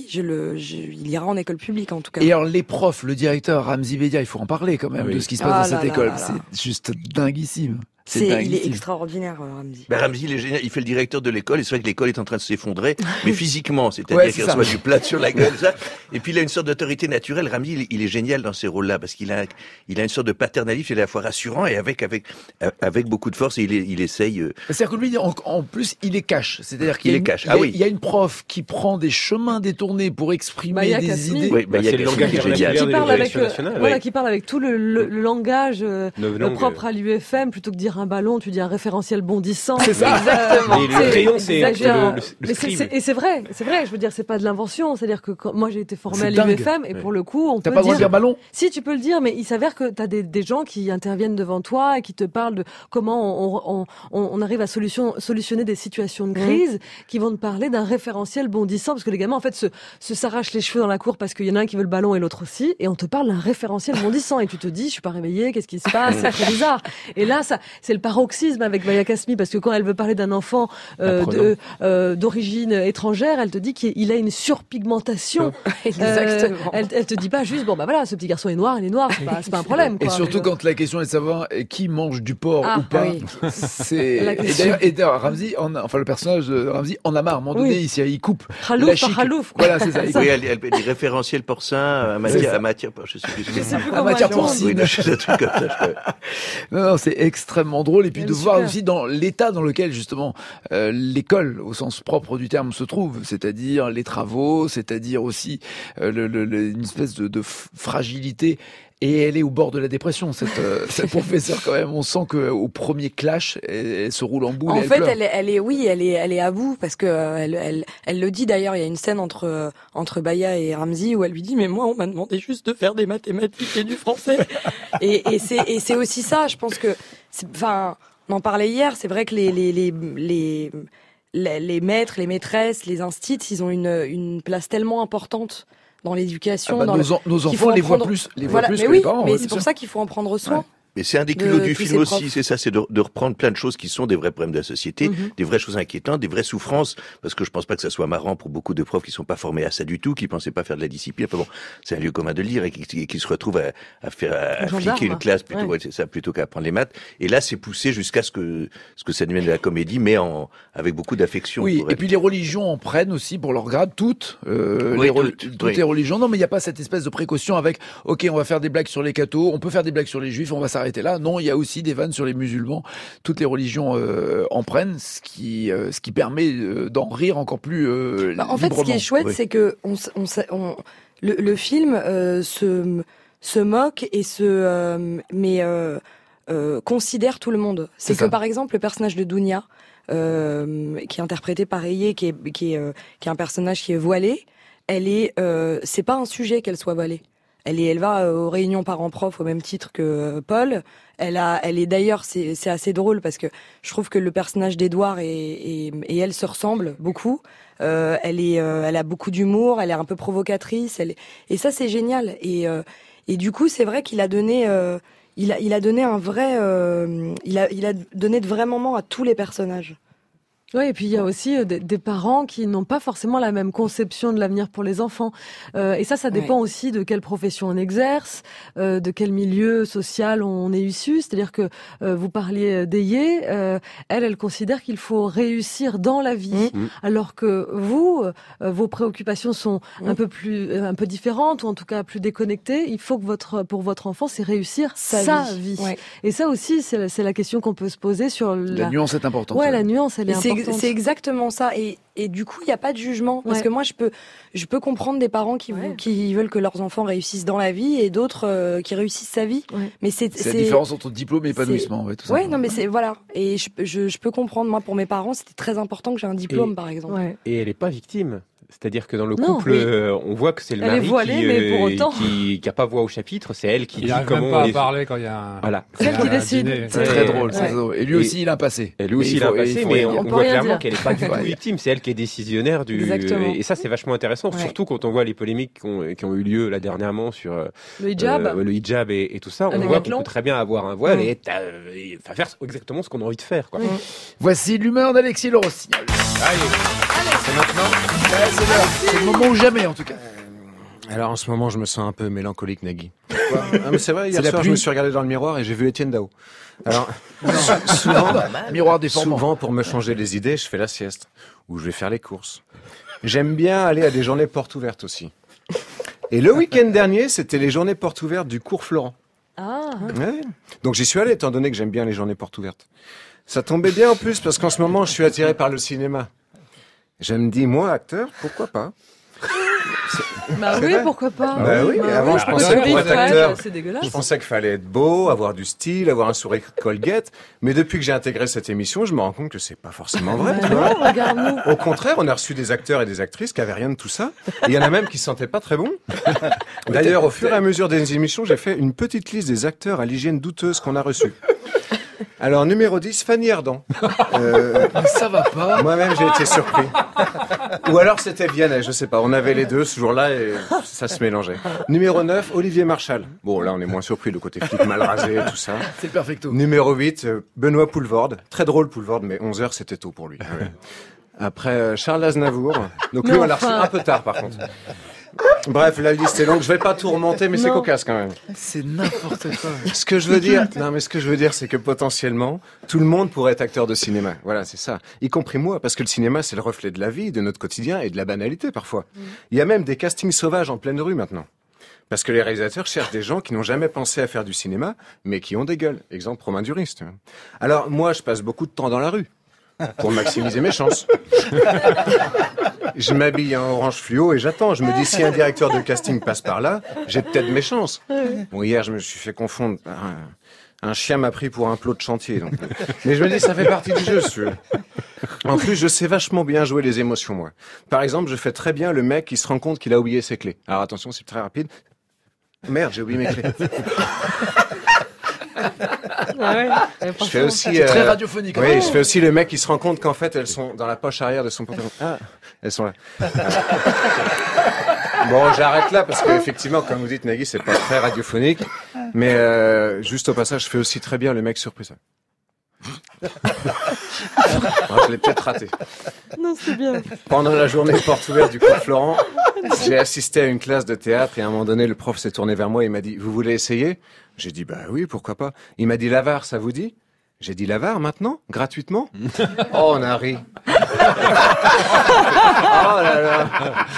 il ira en école publique en tout cas. Et alors les profs, le directeur Ramzi Bedia, il faut en parler quand même de ce qui se passe dans cette école. C'est juste dinguissime. Il est extraordinaire, Ramzi. Ramzi, il est génial. Il fait le directeur de l'école. Et c'est vrai que l'école est en train de s'effondrer, mais physiquement, c'est-à-dire qu'il reçoit du plat sur la gueule, ça. Et puis il a une sorte d'autorité naturelle. Ramzi, il est génial dans ces rôles-là parce qu'il a une sorte de paternalisme, il est à la fois rassurant et avec beaucoup de force. Et il essaye. C'est-à-dire que lui, en plus, il est cash. C'est-à-dire qu'il il y a une prof qui prend des chemins détournés pour exprimer des idées. Oui, c'est le langage qui parle avec tout le langage propre à l'UFM plutôt que dire un ballon, tu dis un référentiel bondissant. C'est ça, exactement. Le crayon, c'est le scribe. Et c'est vrai, je veux dire, c'est pas de l'invention. C'est-à-dire que moi, j'ai été formée à l'UFM et pour le coup, on peut dire... T'as pas le droit de dire ballon? Si, tu peux le dire, mais il s'avère que t'as des gens qui interviennent devant toi et qui te parlent de comment on arrive à solutionner des situations de crise, qui vont te parler d'un référentiel bondissant, parce que les gamins, en fait, s'arrachent les cheveux dans la cour parce qu'il y en a un qui veut le ballon et l'autre aussi, et on te parle d'un référentiel bondissant, et tu te dis, je suis pas réveillée, qu'est-ce qui se passe? C'est très bizarre. Et là, c'est le paroxysme avec Maya Kasmi, parce que quand elle veut parler d'un enfant d'origine étrangère, elle te dit qu'il a une surpigmentation. Exactement. Elle te dit pas juste, ce petit garçon est noir, il est noir, c'est pas un problème. Quoi. Et surtout quand la question est de savoir qui mange du porc ou pas. Oui. Et d'ailleurs, Ramzi, le personnage de Ramzi en a marre. À un moment donné, il coupe. Khalouf par Khalouf. Voilà, c'est ça. Oui, elle des référentiels porcins à matière, je sais plus. À matière porcine. Non, c'est extrêmement drôle. Et puis de voir aussi dans l'état dans lequel justement l'école, au sens propre du terme, se trouve, c'est-à-dire les travaux, c'est-à-dire aussi une espèce de fragilité. Et elle est au bord de la dépression, cette professeure quand même. On sent qu'au premier clash, elle se roule en boule. En fait, elle est à bout parce que elle le dit d'ailleurs. Il y a une scène entre Baya et Ramzi où elle lui dit mais moi on m'a demandé juste de faire des mathématiques et du français. et c'est aussi ça. Je pense que on en parlait hier. C'est vrai que les maîtres, les maîtresses, les instits, ils ont une place tellement importante dans l'éducation. Nos enfants les voient plus que les parents. Mais c'est pour ça qu'il faut en prendre soin. Mais c'est un des culots du film aussi, c'est ça, c'est de reprendre plein de choses qui sont des vrais problèmes de la société, des vraies choses inquiétantes, des vraies souffrances, parce que je pense pas que ça soit marrant pour beaucoup de profs qui sont pas formés à ça du tout, qui pensaient pas faire de la discipline. Enfin bon, c'est un lieu commun de lire et qui se retrouvent à fliquer une classe plutôt, c'est ça, plutôt qu'à apprendre les maths. Et là, c'est poussé jusqu'à ce que ça devienne de la comédie, mais avec beaucoup d'affection. Oui, et puis les religions en prennent aussi pour leur grade, toutes les religions. Non, mais il n'y a pas cette espèce de précaution avec, ok, on va faire des blagues sur les cathos, on peut faire des blagues sur les juifs, on va s'arrêter là. Non, il y a aussi des vannes sur les musulmans. Toutes les religions en prennent, ce qui permet d'en rire encore plus en fait, ce qui est chouette, c'est que le film se moque et considère tout le monde. C'est que par exemple le personnage de Dounia, qui est interprété par Aye, qui est un personnage qui est voilé, c'est pas un sujet qu'elle soit voilée. Elle va aux réunions parents-prof au même titre que Paul. Elle est d'ailleurs, c'est assez drôle parce que je trouve que le personnage d'Edouard et elle se ressemblent beaucoup. Elle a beaucoup d'humour, elle est un peu provocatrice. Et ça, c'est génial. Et du coup, c'est vrai qu'il a donné, il a donné un vrai, il a donné de vrais moments à tous les personnages. Oui, et puis il y a aussi des parents qui n'ont pas forcément la même conception de l'avenir pour les enfants. Et ça dépend aussi de quelle profession on exerce, de quel milieu social on est issu. C'est-à-dire que vous parliez d'Aye, elle considère qu'il faut réussir dans la vie, alors que vous, vos préoccupations sont un peu différentes, ou en tout cas plus déconnectées. Il faut que pour votre enfant, c'est réussir sa vie. Ouais. Et ça aussi, c'est la question qu'on peut se poser sur la nuance est importante. Ouais, la nuance, elle est importante. C'est exactement ça. Et du coup, il n'y a pas de jugement. Parce que moi, je peux comprendre des parents qui veulent que leurs enfants réussissent dans la vie et d'autres qui réussissent sa vie. Ouais. Mais c'est la différence entre diplôme et épanouissement. Tout ça. Ouais, non, mais voilà. Et je peux comprendre. Moi, pour mes parents, c'était très important que j'ai un diplôme, par exemple. Ouais. Et elle n'est pas victime. C'est-à-dire que dans le couple, on voit que c'est le mari qui n'a pas voix au chapitre, c'est elle qui dit comment... Il n'arrive même pas à parler quand il y a un... Voilà. C'est elle qui décide. C'est très drôle. Et lui aussi, il a un passé. Et lui aussi, il a un passé, mais on voit clairement qu'elle n'est pas du tout victime, c'est elle qui est décisionnaire du... Exactement. Et ça, c'est vachement intéressant, surtout quand on voit les polémiques qui ont eu lieu là dernièrement sur le hijab et tout ça. On voit qu'on peut très bien avoir un voile et faire exactement ce qu'on a envie de faire. Voici l'humeur d'Alexis Le Rossignol. C'est maintenant. C'est le moment ou jamais, en tout cas. Alors, en ce moment, je me sens un peu mélancolique, Nagui. Mais c'est vrai, hier soir, je me suis regardé dans le miroir et j'ai vu Étienne Dao. Alors, souvent, pour me changer les idées, je fais la sieste. Ou je vais faire les courses. J'aime bien aller à des journées portes ouvertes aussi. Et le week-end dernier, c'était les journées portes ouvertes du cours Florent. Ah. Ouais. Donc, j'y suis allé, étant donné que j'aime bien les journées portes ouvertes. Ça tombait bien en plus, parce qu'en ce moment, je suis attiré par le cinéma. Je me dis, moi, acteur, pourquoi pas? Bah oui, pourquoi pas? Bah oui, mais avant, je pensais que pour être acteur, je pensais qu'il fallait être beau, avoir du style, avoir un sourire Colgate. Mais depuis que j'ai intégré cette émission, je me rends compte que c'est pas forcément vrai. Tu vois. Regarde-nous. Au contraire, on a reçu des acteurs et des actrices qui avaient rien de tout ça. Et il y en a même qui se sentaient pas très bons. D'ailleurs, au fur et à mesure des émissions, j'ai fait une petite liste des acteurs à l'hygiène douteuse qu'on a reçus. Alors, numéro 10, Fanny Ardant. Ça va pas. Moi-même, j'ai été surpris. Ou alors, c'était Vianney, je sais pas. On avait les deux ce jour-là et ça se mélangeait. Numéro 9, Olivier Marchal. Bon, là, on est moins surpris, le côté flic mal rasé, tout ça. C'est le perfecto. Numéro 8, Benoît Poulvorde. Très drôle, Poulvorde, mais 11h, c'était tôt pour lui. Ouais. Après, Charles Aznavour. Donc, lui, on l'a reçu un peu tard, par contre. Bref, la liste est longue. Je vais pas tout remonter, mais c'est cocasse quand même. C'est n'importe quoi. Ce que je veux dire, c'est que potentiellement, tout le monde pourrait être acteur de cinéma. Voilà, c'est ça. Y compris moi, parce que le cinéma, c'est le reflet de la vie, de notre quotidien et de la banalité parfois. Il y a même des castings sauvages en pleine rue maintenant. Parce que les réalisateurs cherchent des gens qui n'ont jamais pensé à faire du cinéma, mais qui ont des gueules. Exemple, Romain Duris. Alors, moi, je passe beaucoup de temps dans la rue. Pour maximiser mes chances. Je m'habille en orange fluo et j'attends. Je me dis, si un directeur de casting passe par là, j'ai peut-être mes chances. Bon, hier, je me suis fait confondre. Un chien m'a pris pour un plot de chantier. Donc. Mais je me dis, ça fait partie du jeu, celui-là. En plus, je sais vachement bien jouer les émotions, moi. Par exemple, je fais très bien le mec qui se rend compte qu'il a oublié ses clés. Alors attention, c'est très rapide. Merde, j'ai oublié mes clés. Je fais aussi très radiophonique. Oui, je fais aussi le mec qui se rend compte qu'en fait elles sont dans la poche arrière de son pantalon. Ah, elles sont là. Bon, j'arrête là parce que effectivement, comme vous dites, Nagui, c'est pas très radiophonique. Mais juste au passage, je fais aussi très bien le mec surpris. Je l'ai peut-être raté. Non, c'est bien. Pendant la journée porte ouverte du cours Florent, j'ai assisté à une classe de théâtre et à un moment donné, le prof s'est tourné vers moi et il m'a dit « Vous voulez essayer ?» J'ai dit « Bah oui, pourquoi pas ?» Il m'a dit « L'avare, ça vous dit ?» J'ai dit l'avare maintenant, gratuitement. Oh, on a ri. Oh là là.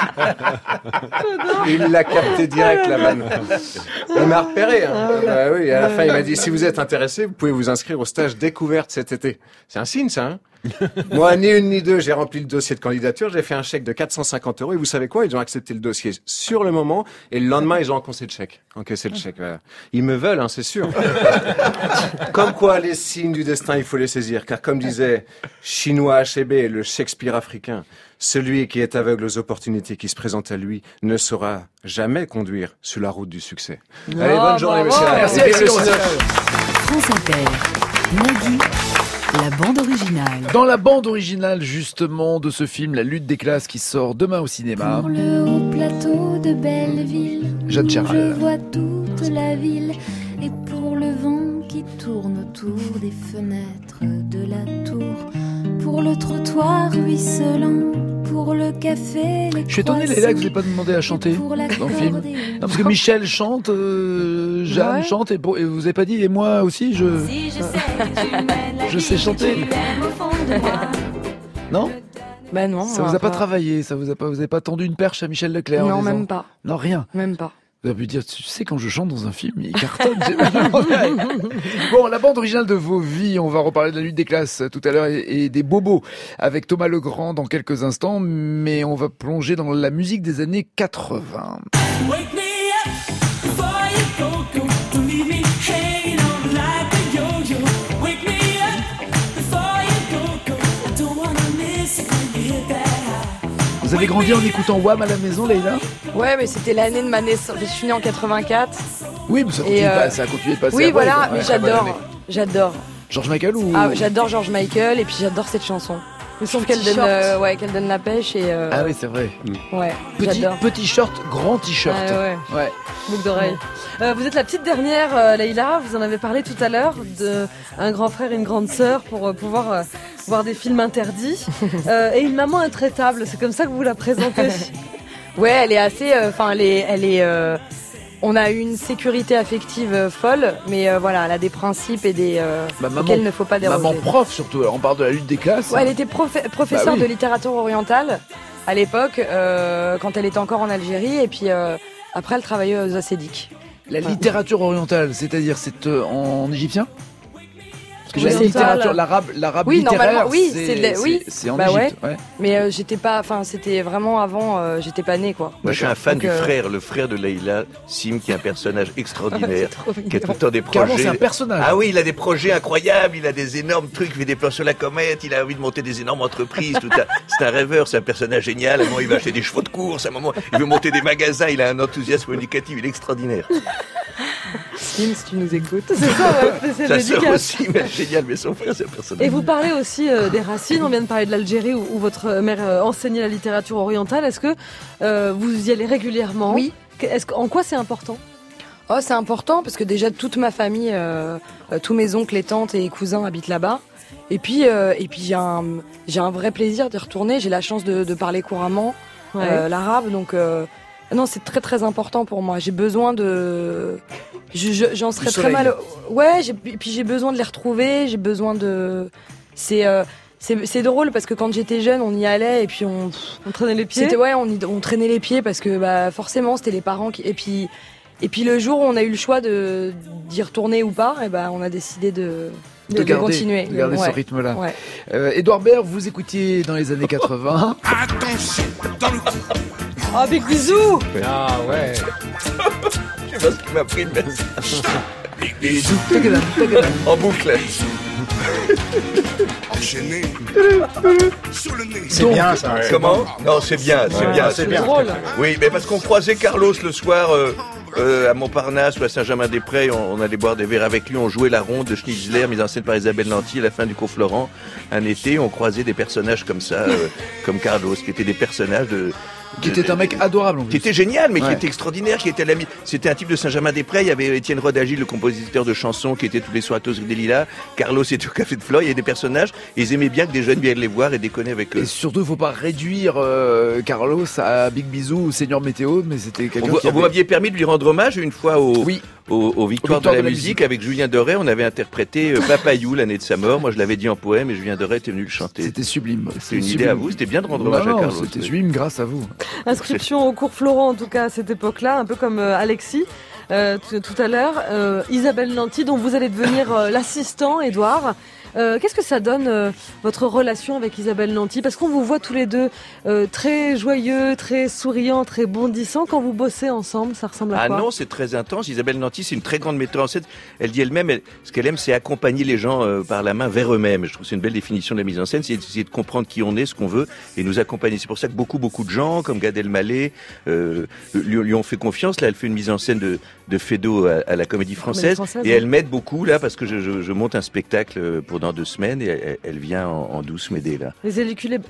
Il l'a capté direct, la vanne. Il m'a repéré. Bah oui, à la fin, il m'a dit, si vous êtes intéressé, vous pouvez vous inscrire au stage découverte cet été. C'est un signe, ça, hein? Moi, ni une ni deux, j'ai rempli le dossier de candidature, j'ai fait un chèque de 450 € et vous savez quoi? Ils ont accepté le dossier sur le moment et le lendemain, ils ont encaissé le chèque. Voilà. Ils me veulent, hein, c'est sûr. Comme quoi, les signes du destin, il faut les saisir. Car comme disait Chinois Achebe, le Shakespeare africain, celui qui est aveugle aux opportunités qui se présentent à lui ne saura jamais conduire sur la route du succès. Allez, bonne journée, monsieur. Merci. France Inter, Nagui. La bande originale. Dans la bande originale, justement, de ce film, La lutte des classes, qui sort demain au cinéma. Pour le haut plateau de Belleville, Jeanne Chéral. Je vois toute la ville. Et pour le vent qui tourne autour des fenêtres de la tour. Pour le trottoir ruisselant. Pour le café, les Je suis étonné, Léla, que vous n'ayez pas demandé à chanter dans le film. Non, parce que Michel chante, Jeanne chante, et vous n'avez pas dit, et moi aussi, je sais chanter. Non? Ben non. Ça vous a pas travaillé, vous avez pas tendu une perche à Michel Leclerc? Non, même pas. Non, rien. Même pas. Vous avez pu dire, tu sais, quand je chante dans un film, il cartonne. Bon, la bande originale de vos vies, on va reparler de la lutte des classes tout à l'heure et des bobos avec Thomas Legrand dans quelques instants, mais on va plonger dans la musique des années 80. Wake me up before you go to leave me hanging on like a yo-yo. Wake me up before you go I don't wanna miss it when you hit that high. Vous avez grandi en écoutant Wham à la maison, Leïla? Ouais, mais c'était l'année de ma naissance. Je suis née en 84. Oui, mais ça a continué de passer. Oui, après, voilà, mais j'adore. George Michael ou... Ah, j'adore George Michael et puis j'adore cette chanson. Je trouve qu'elle donne la pêche et... Ah oui, c'est vrai. Ouais, j'adore. Petit short, grand t-shirt. Ouais. Boucle d'oreille. Vous êtes la petite dernière, Leïla, vous en avez parlé tout à l'heure, d'un grand frère et une grande sœur pour pouvoir voir des films interdits. Et une maman intraitable, c'est comme ça que vous la présentez. Ouais, elle est assez... on a une sécurité affective folle, mais voilà, elle a des principes et des auxquels il ne faut pas déroger. Maman prof surtout, alors on parle de la lutte des classes. Ouais, elle était professeure de littérature orientale à l'époque, quand elle était encore en Algérie, et puis après elle travaillait aux Assédiques. La littérature orientale, c'est-à-dire c'est en égyptien? Parce que la littérature, l'arabe oui, littéraire, oui, c'est en Égypte. Ouais. Mais j'étais pas, c'était vraiment avant, j'étais pas née, quoi. Moi, je suis un fan du frère, le frère de Leïla, Sim, qui est un personnage extraordinaire, qui a tout le temps des projets. Carrément, c'est un personnage. Ah oui, il a des projets incroyables, il a des énormes trucs, il fait des plans sur la comète, il a envie de monter des énormes entreprises, c'est un rêveur, c'est un personnage génial. À un moment, il va acheter des chevaux de course, à un moment, il veut monter des magasins, il a un enthousiasme éducatif, il est extraordinaire. Sim, si tu nous écoutes. C'est ça, ouais, c'est sa sœur aussi, mais génial, mais son frère, c'est un personnage. Et vous parlez aussi des racines, on vient de parler de l'Algérie où votre mère enseignait la littérature orientale. Est-ce que vous y allez régulièrement? Oui. En quoi c'est important? Oh, c'est important parce que déjà toute ma famille, tous mes oncles et tantes et cousins habitent là-bas. Et puis j'ai un vrai plaisir d'y retourner. J'ai la chance de parler couramment l'arabe, donc non, c'est très très important pour moi. J'ai besoin de, j'en serais très mal. Ouais, puis j'ai besoin de les retrouver. J'ai besoin de, c'est drôle parce que quand j'étais jeune, on y allait et puis on traînait les pieds. On traînait les pieds parce que forcément c'était les parents qui. Et puis le jour où on a eu le choix d'y retourner ou pas, on a décidé de continuer. De garder ce rythme-là. Ouais. Édouard Baird, vous écoutiez dans les années 80. Attention, dans le coup. Oh, big bisou. Ah ouais. Je sais pas ce qui m'a pris de mettre ça. Big bisou. En boucle. Enchaîné. Sur le nez. C'est bien ça. Comment? Non, c'est bien, c'est bien. Drôle. Oui, mais parce qu'on croisait Carlos le soir à Montparnasse ou à Saint-Germain-des-Prés, on allait boire des verres avec lui, on jouait la ronde de Schnitzler, mise en scène par Isabelle Lanty à la fin du cours Florent. Un été, on croisait des personnages comme ça, comme Carlos, qui étaient des personnages Qui était un mec adorable. Qui était génial, mais qui était extraordinaire, qui était l'ami. C'était un type de Saint-Germain-des-Prés. Il y avait Étienne Rodagil, le compositeur de chansons, qui était tous les soirs à Toserie des Lilas. Carlos était au Café de Floyd. Il y avait des personnages. Et ils aimaient bien que des jeunes viennent les voir et déconner avec eux. Et surtout, il ne faut pas réduire Carlos à Big Bisou ou Seigneur Météo, mais c'était quelqu'un qui Vous m'aviez permis de lui rendre hommage une fois aux Victoires de la musique. Avec Julien Doré, on avait interprété Papayou, l'année de sa mort. Moi, je l'avais dit en poème et Julien Doré était venu le chanter. C'était sublime. C'était une idée à vous. C'était bien de rendre hommage à Carlos. C'était sublime grâce à vous. Inscription au cours Florent, en tout cas, à cette époque-là, un peu comme Alexis. Tout à l'heure, Isabelle Nanty, dont vous allez devenir l'assistant, Édouard. Qu'est-ce que ça donne, votre relation avec Isabelle Nanty? Parce qu'on vous voit tous les deux très joyeux, très souriants, très bondissants. Quand vous bossez ensemble, ça ressemble à quoi? Ah non, c'est très intense. Isabelle Nanty, c'est une très grande metteuse en scène. Elle dit elle-même, ce qu'elle aime, c'est accompagner les gens par la main vers eux-mêmes. Je trouve que c'est une belle définition de la mise en scène, c'est essayer de comprendre qui on est, ce qu'on veut, et nous accompagner. C'est pour ça que beaucoup de gens, comme Gad Elmaleh, lui ont fait confiance. Là, elle fait une mise en scène de Feydeau à la Comédie Française, et elle m'aide beaucoup là parce que je monte un spectacle pour dans 2 semaines et elle vient en douce m'aider là. Les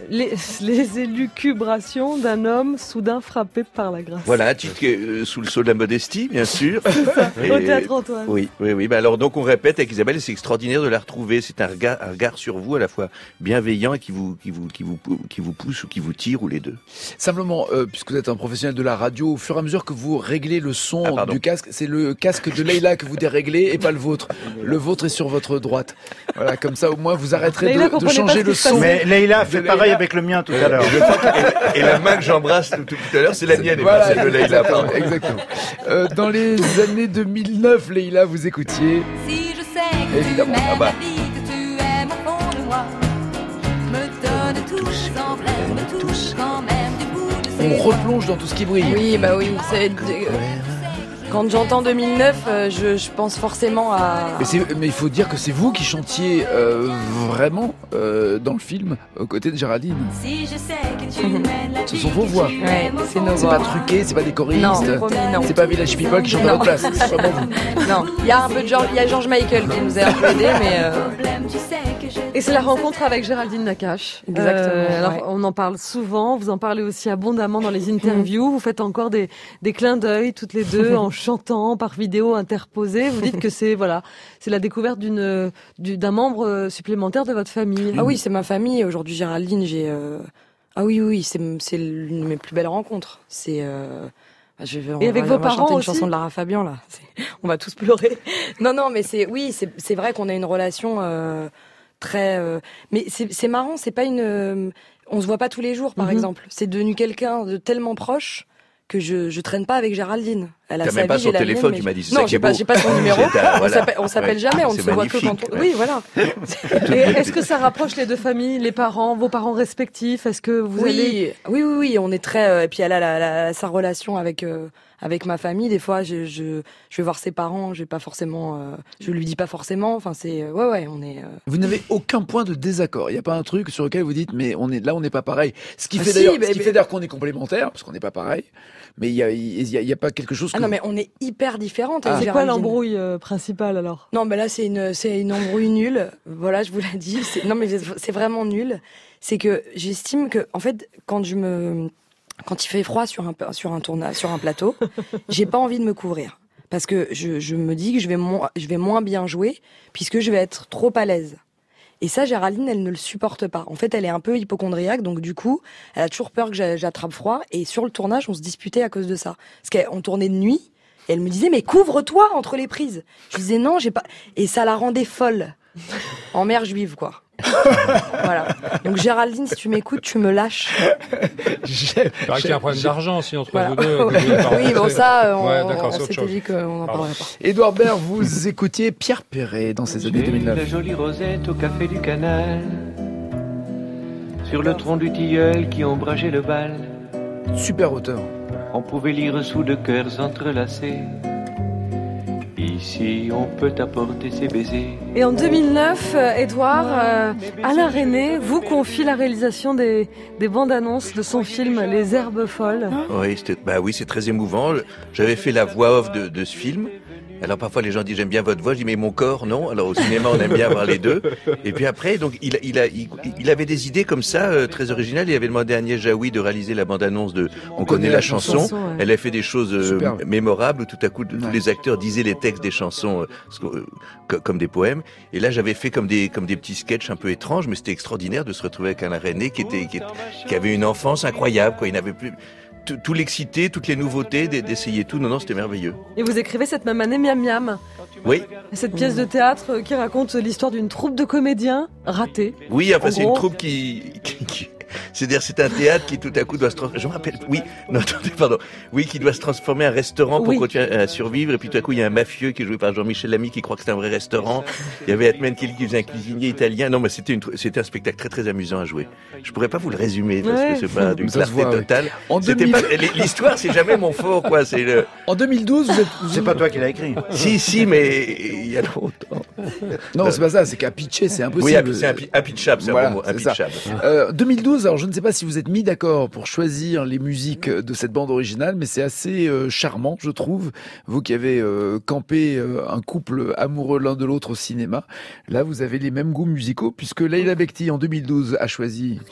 élucubrations d'un homme soudain frappé par la grâce. Voilà, un titre sous le sceau de la modestie, bien sûr. Au Théâtre Antoine. Oui. Ben alors donc on répète avec Isabelle, et c'est extraordinaire de la retrouver. C'est un regard sur vous à la fois bienveillant et qui vous pousse ou qui vous tire ou les deux. Simplement, puisque vous êtes un professionnel de la radio, au fur et à mesure que vous réglez le son du casque, c'est le casque de Leïla que vous déréglez et pas le vôtre. Le vôtre est sur votre droite. Voilà, comme ça au moins vous arrêterez de changer le son. Mais Leïla fait pareil avec le mien tout à l'heure. Et la main que j'embrasse tout à l'heure, c'est la mienne, voilà, c'est de Leïla. Exactement. Dans les années 2009, Leïla, vous écoutiez. Si je sais que évidemment. tu m'aimes, la vie que tu aimes au fond de moi, me donne tous, emblème tous, quand même du bout de ses On replonge dans tout ce qui brille. Oui, bah oui. Quand j'entends 2009, je pense forcément à... Mais il faut dire que c'est vous qui chantiez vraiment dans le film aux côtés de Géraldine. Si je sais que tu m'aimes, la Ce sont vos voix. Ouais, c'est nos C'est voix. pas truqué, c'est pas des choristes. Non, c'est pas Village People qui chante à votre place. C'est vraiment vous. Non, il y a un peu de George Michael qui nous a un peu aidé, mais... Et c'est la rencontre avec Géraldine Nakache. Exactement. Alors, on en parle souvent, vous en parlez aussi abondamment dans les interviews. Vous faites encore des clins d'œil toutes les deux en chantant par vidéo interposée. Vous dites que c'est la découverte d'un membre supplémentaire de votre famille. Ah oui, c'est ma famille. Aujourd'hui, Géraldine, ah oui, c'est l'une de mes plus belles rencontres. Et avec vos parents chanter une aussi chanson de Lara Fabian là. On va tous pleurer. Non, mais c'est vrai qu'on a une relation très. Mais c'est marrant, c'est pas une. On se voit pas tous les jours, par exemple. C'est devenu quelqu'un de tellement proche que je traîne pas avec Géraldine. Elle a T'as sa même pas vie, son j'ai la téléphone, mienne, tu m'as dit. Non, j'ai pas son numéro. On s'appelle jamais, on ne se voit que quand on... Oui, voilà. Et est-ce que ça rapproche les deux familles, les parents, vos parents respectifs? Est-ce que vous allez... Oui, on est très... Et puis elle a sa relation avec ma famille. Des fois, je vais voir ses parents, je lui dis pas forcément. Enfin, c'est... Ouais, on est... Vous n'avez aucun point de désaccord. Il n'y a pas un truc sur lequel vous dites, mais on n'est pas pareil. Ce qui fait d'ailleurs qu'on est complémentaires, parce qu'on n'est pas pareil. Mais il y a pas quelque chose que... Ah non, mais on est hyper différentes. C'est quoi l'embrouille principale alors? Non, mais là c'est une embrouille nulle. Voilà, je vous l'ai dit. Non, mais c'est vraiment nul. C'est que j'estime que, en fait, quand il fait froid sur un plateau, j'ai pas envie de me couvrir. Parce que je me dis que je vais moins bien jouer, puisque je vais être trop à l'aise. Et ça, Géraldine, elle ne le supporte pas. En fait, elle est un peu hypocondriaque, donc du coup, elle a toujours peur que j'attrape froid. Et sur le tournage, on se disputait à cause de ça. Parce qu'on tournait de nuit, et elle me disait, mais couvre-toi entre les prises. Je disais, non, j'ai pas... Et ça la rendait folle. En mère juive, quoi. Voilà. Donc Géraldine, si tu m'écoutes, tu me lâches. Il paraît qu'il y a un problème d'argent aussi entre vous deux. Oui, bon ça, on s'était dit qu'on n'en parlerait pas. Édouard Baird, vous écoutiez Pierre Perret dans ces années 2009. La jolie rosette au café du canal, sur le tronc du tilleul qui ombrageait le bal. Super auteur. On pouvait lire sous de cœurs entrelacés. Ici, on peut apporter ses baisers. Et en 2009, Édouard, Alain Resnais vous confie la réalisation des bandes annonces de son film Les Herbes Folles. Oui, c'est très émouvant. J'avais fait la voix off de ce film. Alors parfois les gens disent j'aime bien votre voix, je dis mais mon corps non. Alors au cinéma on aime bien avoir les deux. Et puis après donc il avait des idées comme ça très originales. Il avait demandé à Agnès Jaoui de réaliser la bande-annonce de On connaît la chanson. Ouais. Elle a fait des choses mémorables où tout à coup tous les acteurs disaient les textes des chansons comme des poèmes. Et là j'avais fait comme des petits sketchs un peu étranges, mais c'était extraordinaire de se retrouver avec Alain Resnais qui avait une enfance incroyable. Quoi. Il n'avait plus tout l'excité, toutes les nouveautés, d'essayer tout. Non, c'était merveilleux. Et vous écrivez cette même année Miam Miam. Oui. Cette pièce de théâtre qui raconte l'histoire d'une troupe de comédiens ratés. Oui, enfin c'est une troupe c'est-à-dire c'est un théâtre qui tout à coup doit se transformer. Je me rappelle. Oui, non, attendez, pardon. Oui, qui doit se transformer en restaurant pour continuer à survivre. Et puis tout à coup, il y a un mafieux qui est joué par Jean-Michel Lamy qui croit que c'est un vrai restaurant. Il y avait Atman Kelly qui faisait un cuisinier italien. Non, mais c'était un spectacle très très amusant à jouer. Je pourrais pas vous le résumer parce que c'est pas d'une clarté totale. L'histoire, c'est jamais mon fort, quoi. En 2012, c'est pas toi qui l'as écrit. Si, mais il y a longtemps. Non, c'est pas ça. C'est qu'à pitcher, c'est impossible. Oui, c'est impitchable, c'est un mot impitchable. 2012. Alors je ne sais pas si vous êtes mis d'accord pour choisir les musiques de cette bande originale, mais c'est assez charmant, je trouve. Vous qui avez campé un couple amoureux l'un de l'autre au cinéma, là vous avez les mêmes goûts musicaux, puisque Leïla Bekti en 2012 a choisi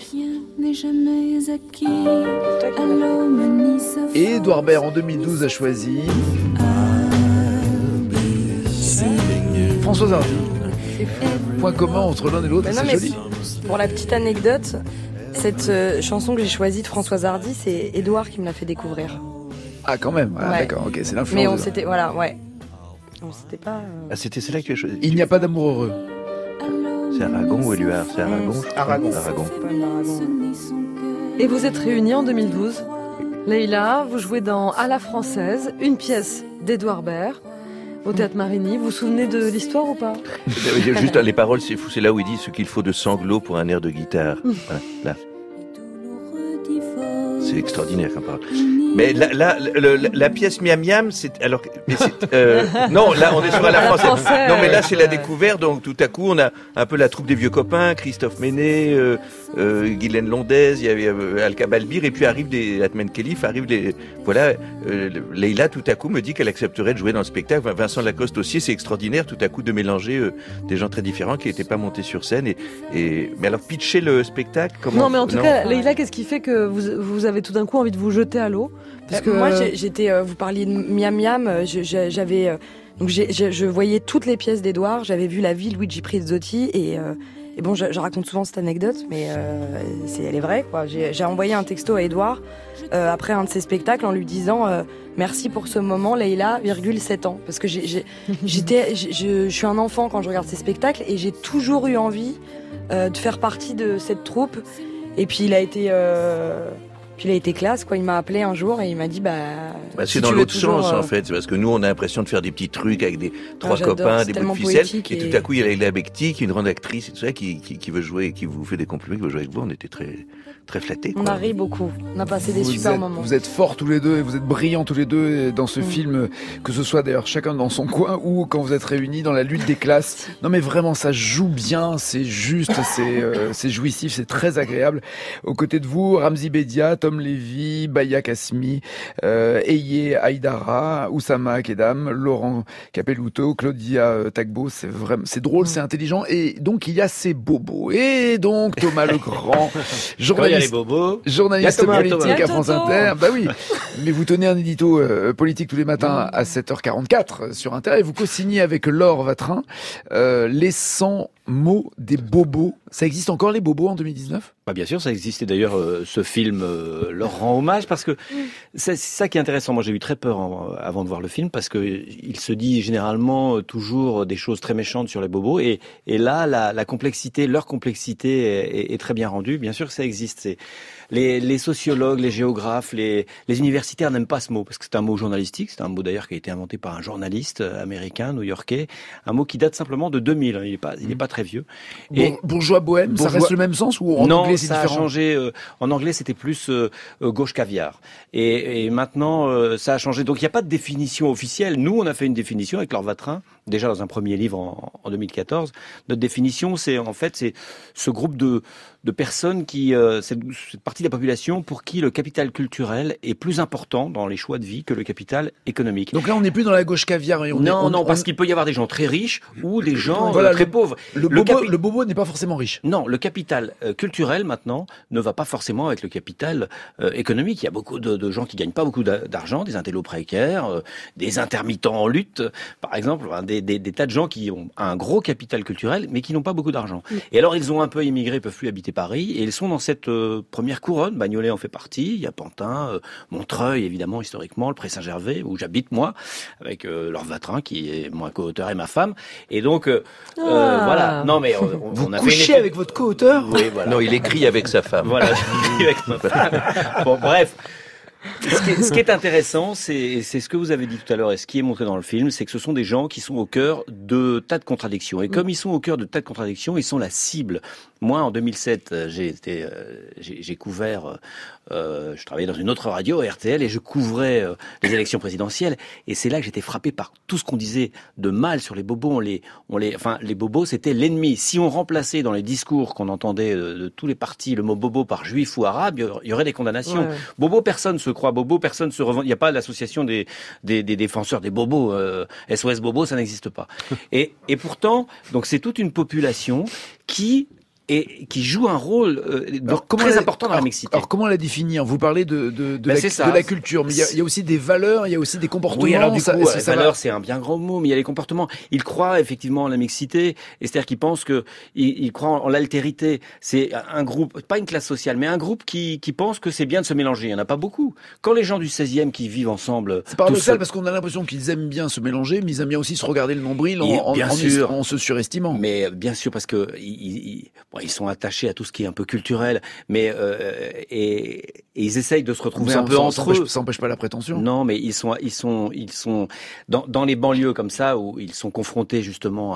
et Édouard Baird en 2012 a choisi Françoise Hardy. Point commun entre l'un et l'autre, c'est joli. Pour la petite anecdote, cette chanson que j'ai choisie de Françoise Hardy, c'est Édouard qui me l'a fait découvrir. Ah, quand même. Ah, ouais. D'accord, ok, c'est l'influence. Mais on s'était, voilà, ouais. On s'était pas. Ah, c'était celle-là que tu as choisi. Il n'y a pas d'amour heureux. C'est Aragon ou Éluard? C'est Aragon. Aragon. Et vous êtes réunis en 2012. Leïla, vous jouez dans À la Française, une pièce d'Édouard Baird. Au Théâtre Marigny, vous vous souvenez de l'histoire ou pas? Juste les paroles, c'est fou, c'est là où il dit ce qu'il faut de sanglots pour un air de guitare. Voilà, là. C'est extraordinaire comme parole. Mais la pièce Miam Miam, non, là on est sur la française. Non, mais là c'est la découverte. Donc tout à coup on a un peu la troupe des vieux copains, Christophe Ménet, Guylaine Londez, il y avait Alka Balbir, et puis arrive des Atman Kelly, Leïla tout à coup me dit qu'elle accepterait de jouer dans le spectacle. Vincent Lacoste aussi, c'est extraordinaire tout à coup de mélanger des gens très différents qui n'étaient pas montés sur scène. Mais alors pitcher le spectacle, comment? Non, mais en tout cas, Leïla, qu'est-ce qui fait que vous avez tout d'un coup envie de vous jeter à l'eau? Parce que moi, vous parliez de Miam Miam, j'avais, donc je voyais toutes les pièces d'Édouard, j'avais vu La vie de Luigi Prizzotti et bon, je raconte souvent cette anecdote, mais elle est vraie, quoi. J'ai envoyé un texto à Édouard après un de ses spectacles en lui disant merci pour ce moment, Leïla, 7 ans, parce que je suis un enfant quand je regarde ces spectacles et j'ai toujours eu envie de faire partie de cette troupe. Et puis il a été classe, quoi. Il m'a appelé un jour et il m'a dit c'est si dans l'autre sens en fait. C'est parce que nous on a l'impression de faire des petits trucs avec des trois copains, des bouts de ficelle, et tout à coup il y a Leïla Bekti qui est une grande actrice et tout ça qui veut jouer, qui vous fait des compliments, qui veut jouer avec vous. On était très flattés, quoi. On a ri beaucoup. On a passé des super moments. Vous êtes forts tous les deux et vous êtes brillants tous les deux dans ce film, que ce soit d'ailleurs chacun dans son coin ou quand vous êtes réunis dans la lutte des classes. Non mais vraiment ça joue bien, c'est juste, c'est jouissif, c'est très agréable. Aux côtés de vous, Ramzi Bedia, Tom Lévy, Baya Kasmi, Eye Aïdara, Oussama Kedam, Laurent Capelluto, Claudia Tagbo. C'est drôle, c'est intelligent, et donc il y a ces bobos. Et donc Thomas Legrand, journaliste politique à France Inter. Bah oui, mais vous tenez un édito politique tous les matins à 7h44 sur Inter et vous co-signez avec Laure Vatrin les 100 mots des bobos. Ça existe encore, les bobos, en 2019? Bien sûr, ça existe. Et d'ailleurs, ce film leur rend hommage parce que c'est ça qui est intéressant. Moi, j'ai eu très peur avant de voir le film parce que il se dit généralement toujours des choses très méchantes sur les bobos. Et là, la complexité, leur complexité est très bien rendue. Bien sûr que ça existe. Les sociologues, les géographes, les universitaires n'aiment pas ce mot parce que c'est un mot journalistique. C'est un mot d'ailleurs qui a été inventé par un journaliste américain, new-yorkais. Un mot qui date simplement de 2000. Il est pas très vieux. Bourgeois bohème, ça reste le même sens ou en anglais c'est différent? Non, ça a changé. En anglais, c'était plus gauche caviar. Et maintenant, ça a changé. Donc, il n'y a pas de définition officielle. Nous, on a fait une définition avec Laure Vatrin déjà dans un premier livre en 2014. Notre définition, c'est ce groupe de personnes qui, cette partie de la population pour qui le capital culturel est plus important dans les choix de vie que le capital économique. Donc là, on n'est plus dans la gauche caviar. Parce qu'il peut y avoir des gens très riches ou des gens très pauvres. Le bobo n'est pas forcément riche. Non, le capital culturel maintenant ne va pas forcément avec le capital économique. Il y a beaucoup de gens qui gagnent pas beaucoup d'argent, des intellos précaires, des intermittents en lutte, par exemple, des tas de gens qui ont un gros capital culturel mais qui n'ont pas beaucoup d'argent. Et alors ils ont un peu immigré, peuvent plus habiter Paris, et ils sont dans cette première couronne. Bagnolet en fait partie, il y a Pantin, Montreuil évidemment historiquement, le Pré-Saint-Gervais où j'habite moi, avec Laure Vatrin qui est mon co-auteur et ma femme. Et donc voilà. Non mais vous couchez avec votre co-auteur? Oui, voilà. Non, il écrit avec sa femme. Voilà, j'écris avec ma femme. Bon, bref. Ce qui est intéressant, c'est ce que vous avez dit tout à l'heure et ce qui est montré dans le film, c'est que ce sont des gens qui sont au cœur de tas de contradictions. Et comme ils sont au cœur de tas de contradictions, ils sont la cible. Moi, en 2007, j'ai couvert, je travaillais dans une autre radio, RTL, et je couvrais les élections présidentielles. Et c'est là que j'étais frappé par tout ce qu'on disait de mal sur les bobos. Les bobos, c'était l'ennemi. Si on remplaçait dans les discours qu'on entendait de tous les partis le mot bobo par juif ou arabe, il y aurait des condamnations. Ouais. Bobo, personne se croit bobo, personne se revend. Il n'y a pas l'association des défenseurs des bobos. SOS Bobo, ça n'existe pas. Et pourtant, donc c'est toute une population qui joue un rôle très important dans la mixité. Alors comment la définir? Vous parlez de la culture, mais il y a aussi des valeurs, il y a aussi des comportements. Oui, alors du coup, les valeurs, c'est un bien grand mot, mais il y a les comportements. Ils croient effectivement en la mixité, et c'est-à-dire qu'ils pensent ils croient en l'altérité. C'est un groupe, pas une classe sociale, mais un groupe qui pense que c'est bien de se mélanger. Il n'y en a pas beaucoup. Quand les gens du 16e qui vivent ensemble... C'est paradoxal parce qu'on a l'impression qu'ils aiment bien se mélanger, mais ils aiment bien aussi se regarder le nombril en se surestimant. Mais bien sûr, parce que ils sont attachés à tout ce qui est un peu culturel, mais et ils essayent de se retrouver un peu entre eux. Ça n'empêche pas la prétention. Non, mais ils sont dans les banlieues comme ça où ils sont confrontés justement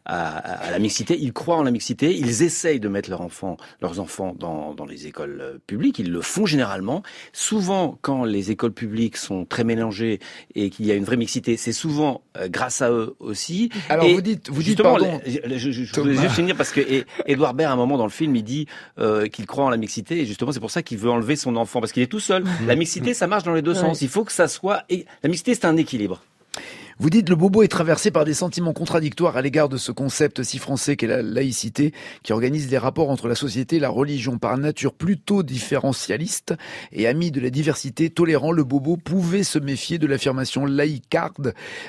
à la mixité. Ils croient en la mixité. Ils essayent de mettre leurs enfants dans les écoles publiques. Ils le font généralement. Souvent, quand les écoles publiques sont très mélangées et qu'il y a une vraie mixité, c'est souvent grâce à eux aussi. Alors vous dites pardon. Je voulais juste finir parce que Édouard Baird, à un moment dans le film, il dit qu'il croit en la mixité et justement c'est pour ça qu'il veut enlever son enfant parce qu'il est tout seul. La mixité, ça marche dans les deux sens. Il faut que ça soit... La mixité, c'est un équilibre. Vous dites le bobo est traversé par des sentiments contradictoires à l'égard de ce concept si français qu'est la laïcité, qui organise les rapports entre la société et la religion. Par nature plutôt différentialiste et ami de la diversité, tolérant, le bobo pouvait se méfier de l'affirmation laïcarde,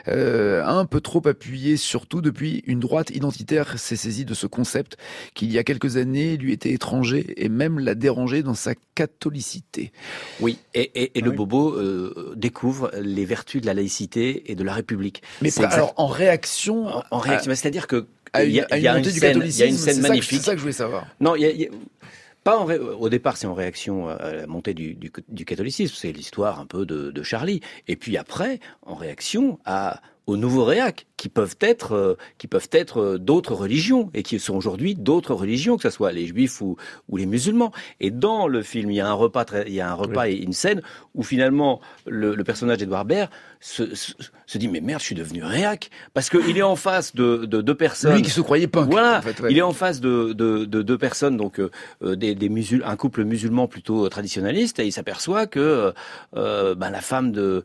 un peu trop appuyée, surtout depuis une droite identitaire s'est saisie de ce concept qui, il y a quelques années, lui était étranger et même l'a dérangé dans sa catholicité. Oui, et le bobo découvre les vertus de la laïcité et de la République. Mais alors en réaction, c'est-à-dire que il y a une scène magnifique. C'est ça que je voulais savoir. Non, au départ, c'est en réaction à la montée du catholicisme. C'est l'histoire un peu de Charlie. Et puis après, en réaction aux nouveaux réacs qui peuvent être d'autres religions et qui sont aujourd'hui d'autres religions, que ce soit les juifs ou les musulmans. Et dans le film, il y a un repas et une scène où finalement le personnage d'Édouard Baird se dit mais merde, je suis devenu réac parce que il est en face de deux personnes. Lui qui se croyait punk. Voilà, en fait, ouais. Il est en face de deux personnes, donc un couple musulman plutôt traditionnaliste, et il s'aperçoit que la femme de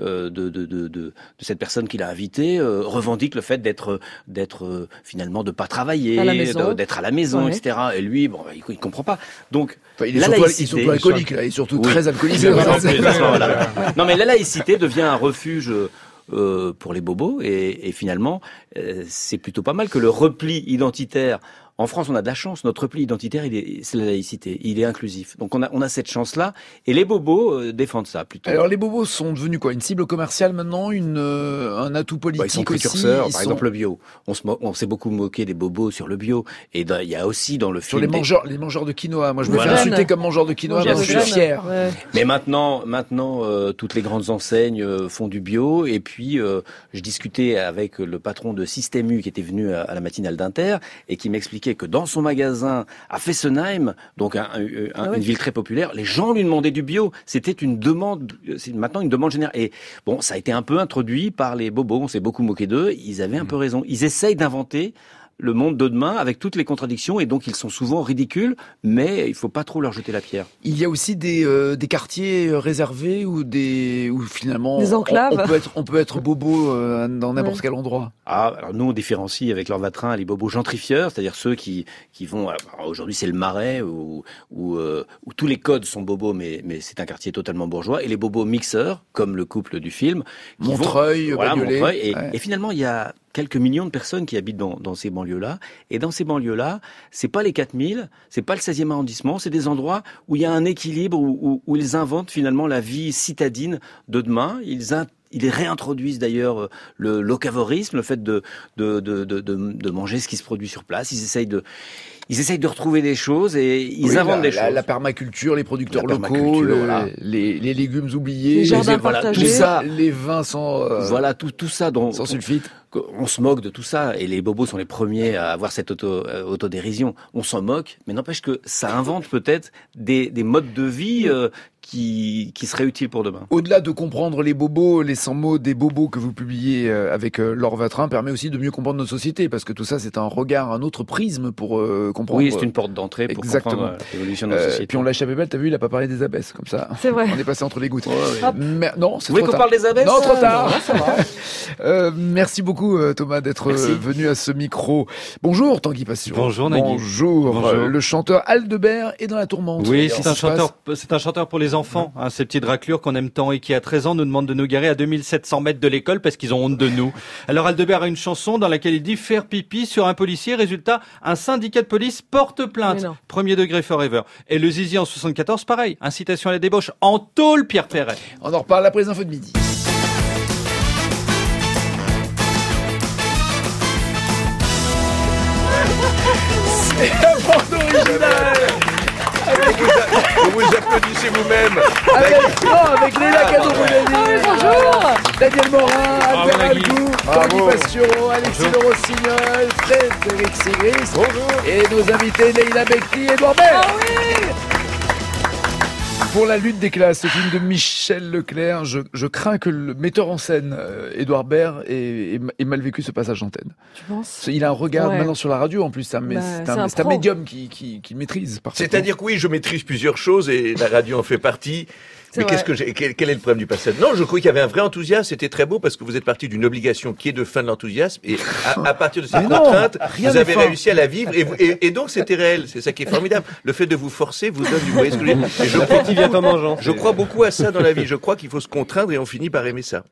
cette personne qu'il a invitée revendique le fait d'être finalement de pas travailler, d'être à la maison, ouais. etc. Et lui, il comprend pas. Donc il est surtout alcoolique, là, il est surtout très alcoolique. Non, mais la laïcité devient un refuge pour les bobos et finalement c'est plutôt pas mal que le repli identitaire. En France, on a de la chance. Notre repli identitaire, c'est la laïcité. Il est inclusif. Donc, on a cette chance-là. Et les bobos défendent ça, plutôt. Alors, les bobos sont devenus quoi? Une cible commerciale maintenant? un atout politique? Ils sont précurseurs. Par exemple, le bio. On s'est beaucoup moqué des bobos sur le bio. Et il y a aussi dans le film... Sur les mangeurs de quinoa. Moi, je me fais insulter comme mangeur de quinoa. Je suis fier. Ouais. Mais maintenant, toutes les grandes enseignes font du bio. Et puis, je discutais avec le patron de Système U qui était venu à la matinale d'Inter et qui m'expliquait expliquait que dans son magasin à Fessenheim, donc une ville très populaire, les gens lui demandaient du bio. C'était une demande, c'est maintenant une demande générale. Et bon, ça a été un peu introduit par les bobos, on s'est beaucoup moqué d'eux, ils avaient un peu raison. Ils essayent d'inventer le monde de demain avec toutes les contradictions et donc ils sont souvent ridicules, mais il faut pas trop leur jeter la pierre. Il y a aussi des quartiers réservés où finalement des enclaves. On peut être bobo dans n'importe quel endroit. Alors nous on différencie avec leur Vatrin les bobos gentrifieurs, c'est-à-dire ceux qui vont. Aujourd'hui c'est le Marais où tous les codes sont bobos, mais c'est un quartier totalement bourgeois, et les bobos mixeurs comme le couple du film, Montreuil, Montreuil, et finalement il y a quelques millions de personnes qui habitent dans ces banlieues-là. Et dans ces banlieues-là, c'est pas les 4000, c'est pas le 16e arrondissement, c'est des endroits où il y a un équilibre, où ils inventent finalement la vie citadine de demain. Ils réintroduisent d'ailleurs le locavorisme, le fait de manger ce qui se produit sur place. Ils essayent de retrouver des choses et ils inventent des choses. La permaculture, les producteurs locaux, les légumes oubliés, les jardins partagés, tout ça, les vins sans tout ça sans sulfite. On se moque de tout ça et les bobos sont les premiers à avoir cette autodérision. On s'en moque, mais n'empêche que ça invente peut-être des modes de vie qui seraient utiles pour demain. Au-delà de comprendre les bobos, les 100 mots des bobos que vous publiez avec Laure Vatrin permet aussi de mieux comprendre notre société, parce que tout ça c'est un regard, un autre prisme pour comprendre. Oui, c'est une porte d'entrée pour comprendre l'évolution de notre société. Puis on l'a échappé belle, t'as vu, il a pas parlé des abeilles, comme ça. C'est vrai. On est passé entre les gouttes. Mais, non, c'est vous voulez qu'on parle des abeilles? Non, trop tard. Non, ça va. Merci beaucoup Thomas d'être venu à ce micro. Bonjour Tanguy Passion. Bonjour Nagui. Bonjour. Le chanteur Aldebert est dans la tourmente. Oui, c'est un chanteur pour les enfants, ces petites raclures qu'on aime tant, et qui à 13 ans nous demande de nous garer à 2700 mètres de l'école parce qu'ils ont honte de nous. Alors Aldebert a une chanson dans laquelle il dit faire pipi sur un policier, résultat, un syndicat de police porte plainte. Premier degré forever. Et le Zizi en 74, pareil, incitation à la débauche, en tôle Pierre Perret. On en reparle après les infos de midi. C'est un bande original. Vous vous applaudissez vous-même. Avec Léla Cadorelli. Bonjour. Daniel Morin, Albert Algou, Tanguy Pastureau, Alexis Le Rossignol, Frédéric Sigris. Et nos invités Leïla Bekti et Edouard Baird. Ah oui. Pour la lutte des classes, ce film de Michel Leclerc, je crains que le metteur en scène, Edouard Baird, ait mal vécu ce passage d'antenne. Tu penses? Il a un regard maintenant sur la radio en plus, c'est un médium qui maîtrise parfaitement. C'est-à-dire que oui, je maîtrise plusieurs choses et la radio en fait partie. Mais quel est le problème du passage? Non, je crois qu'il y avait un vrai enthousiasme, c'était très beau parce que vous êtes parti d'une obligation qui est de fin de l'enthousiasme et à partir de cette contrainte, vous avez réussi à la vivre et donc c'était réel, c'est ça qui est formidable. Le fait de vous forcer vous donne du voyez ce que je veux dire. Je crois beaucoup à ça dans la vie, je crois qu'il faut se contraindre et on finit par aimer ça.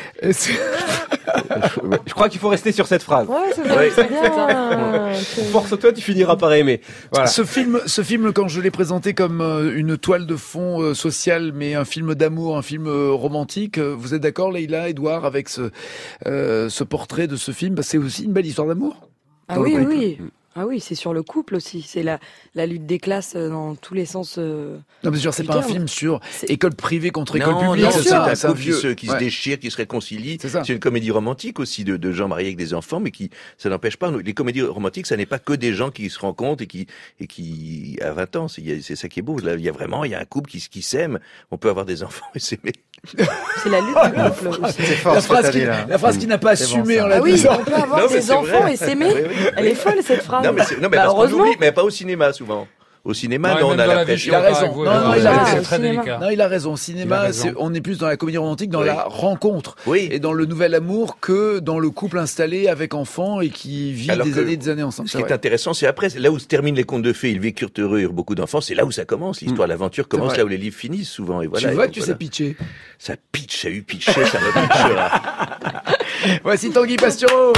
Je crois qu'il faut rester sur cette phrase. Ouais, c'est bien. Force-toi, tu finiras par aimer. Voilà. Ce film, quand je l'ai présenté comme une toile de fond sociale, mais un film d'amour, un film romantique, vous êtes d'accord, Leïla, Edouard, avec ce portrait de ce film? C'est aussi une belle histoire d'amour. Ah oui, oui. Ah oui, c'est sur le couple aussi. C'est la lutte des classes dans tous les sens. Non, bien sûr, c'est pas un film sur école privée contre école publique. Non, c'est un couple qui se déchire, qui se réconcilie. C'est une comédie romantique aussi de gens mariés avec des enfants, mais ça n'empêche pas. Les comédies romantiques, ça n'est pas que des gens qui se rencontrent et qui à 20 ans. C'est ça qui est beau. Là, il y a un couple qui s'aime. On peut avoir des enfants et s'aimer. C'est la lutte du couple aussi. La phrase qui n'a pas assumé en la disant. On peut avoir des enfants et s'aimer. Elle est folle cette phrase. Non, mais parce qu'on oublie, mais pas au cinéma souvent. Au cinéma, on a l'impression. Il a raison. Il a raison. Au cinéma, on est plus dans la comédie romantique, dans la rencontre. Et dans le nouvel amour que dans le couple installé avec enfants et qui vit des années ensemble. Ce qui est intéressant, c'est après, là où se terminent les contes de fées, ils vécurent heureux, eurent beaucoup d'enfants, c'est là où ça commence. L'histoire, l'aventure commence là où les livres finissent souvent. Et voilà. Tu vois que tu sais pitcher. Ça a eu pitché, ça me pitchera. Voici Tanguy Pastureau.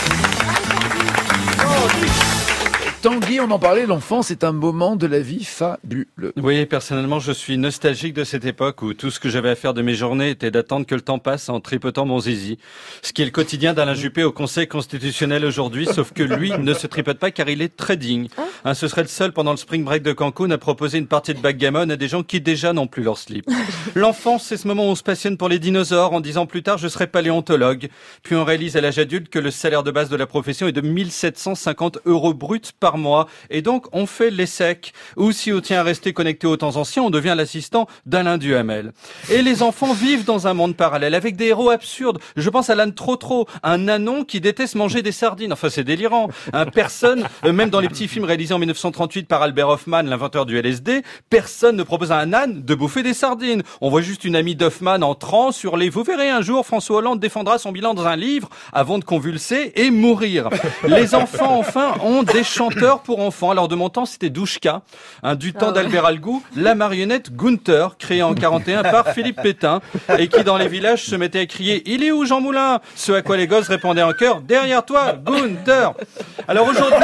Tanguy, on en parlait, l'enfance est un moment de la vie fabuleux. Oui, personnellement, je suis nostalgique de cette époque où tout ce que j'avais à faire de mes journées était d'attendre que le temps passe en tripotant mon zizi. Ce qui est le quotidien d'Alain Juppé au Conseil constitutionnel aujourd'hui, sauf que lui ne se tripote pas car il est très digne. Ce serait le seul pendant le spring break de Cancun à proposer une partie de backgammon à des gens qui déjà n'ont plus leur slip. L'enfance, c'est ce moment où on se passionne pour les dinosaures en disant plus tard je serai paléontologue. Puis on réalise à l'âge adulte que le salaire de base de la profession est de 1750 € bruts par par mois. Et donc, on fait l'ESSEC. Ou si on tient à rester connecté aux temps anciens, on devient l'assistant d'Alain Duhamel. Et les enfants vivent dans un monde parallèle avec des héros absurdes. Je pense à l'âne Trotro, un ânon qui déteste manger des sardines. Enfin, c'est délirant. Personne, même dans les petits films réalisés en 1938 par Albert Hoffman, l'inventeur du LSD, personne ne propose à un âne de bouffer des sardines. On voit juste une amie d'Hoffman en transe sur les « Vous verrez un jour, François Hollande défendra son bilan dans un livre avant de convulser et mourir ». Les enfants, enfin, ont des chanteurs pour enfants. Alors, de mon temps, c'était Douchka, du temps d'Albert Algou, la marionnette Gunther, créée en 41 par Philippe Pétain, et qui, dans les villages, se mettait à crier « Il est où Jean Moulin ?» Ce à quoi les gosses répondaient en chœur « Derrière toi, Gunther !» Alors aujourd'hui,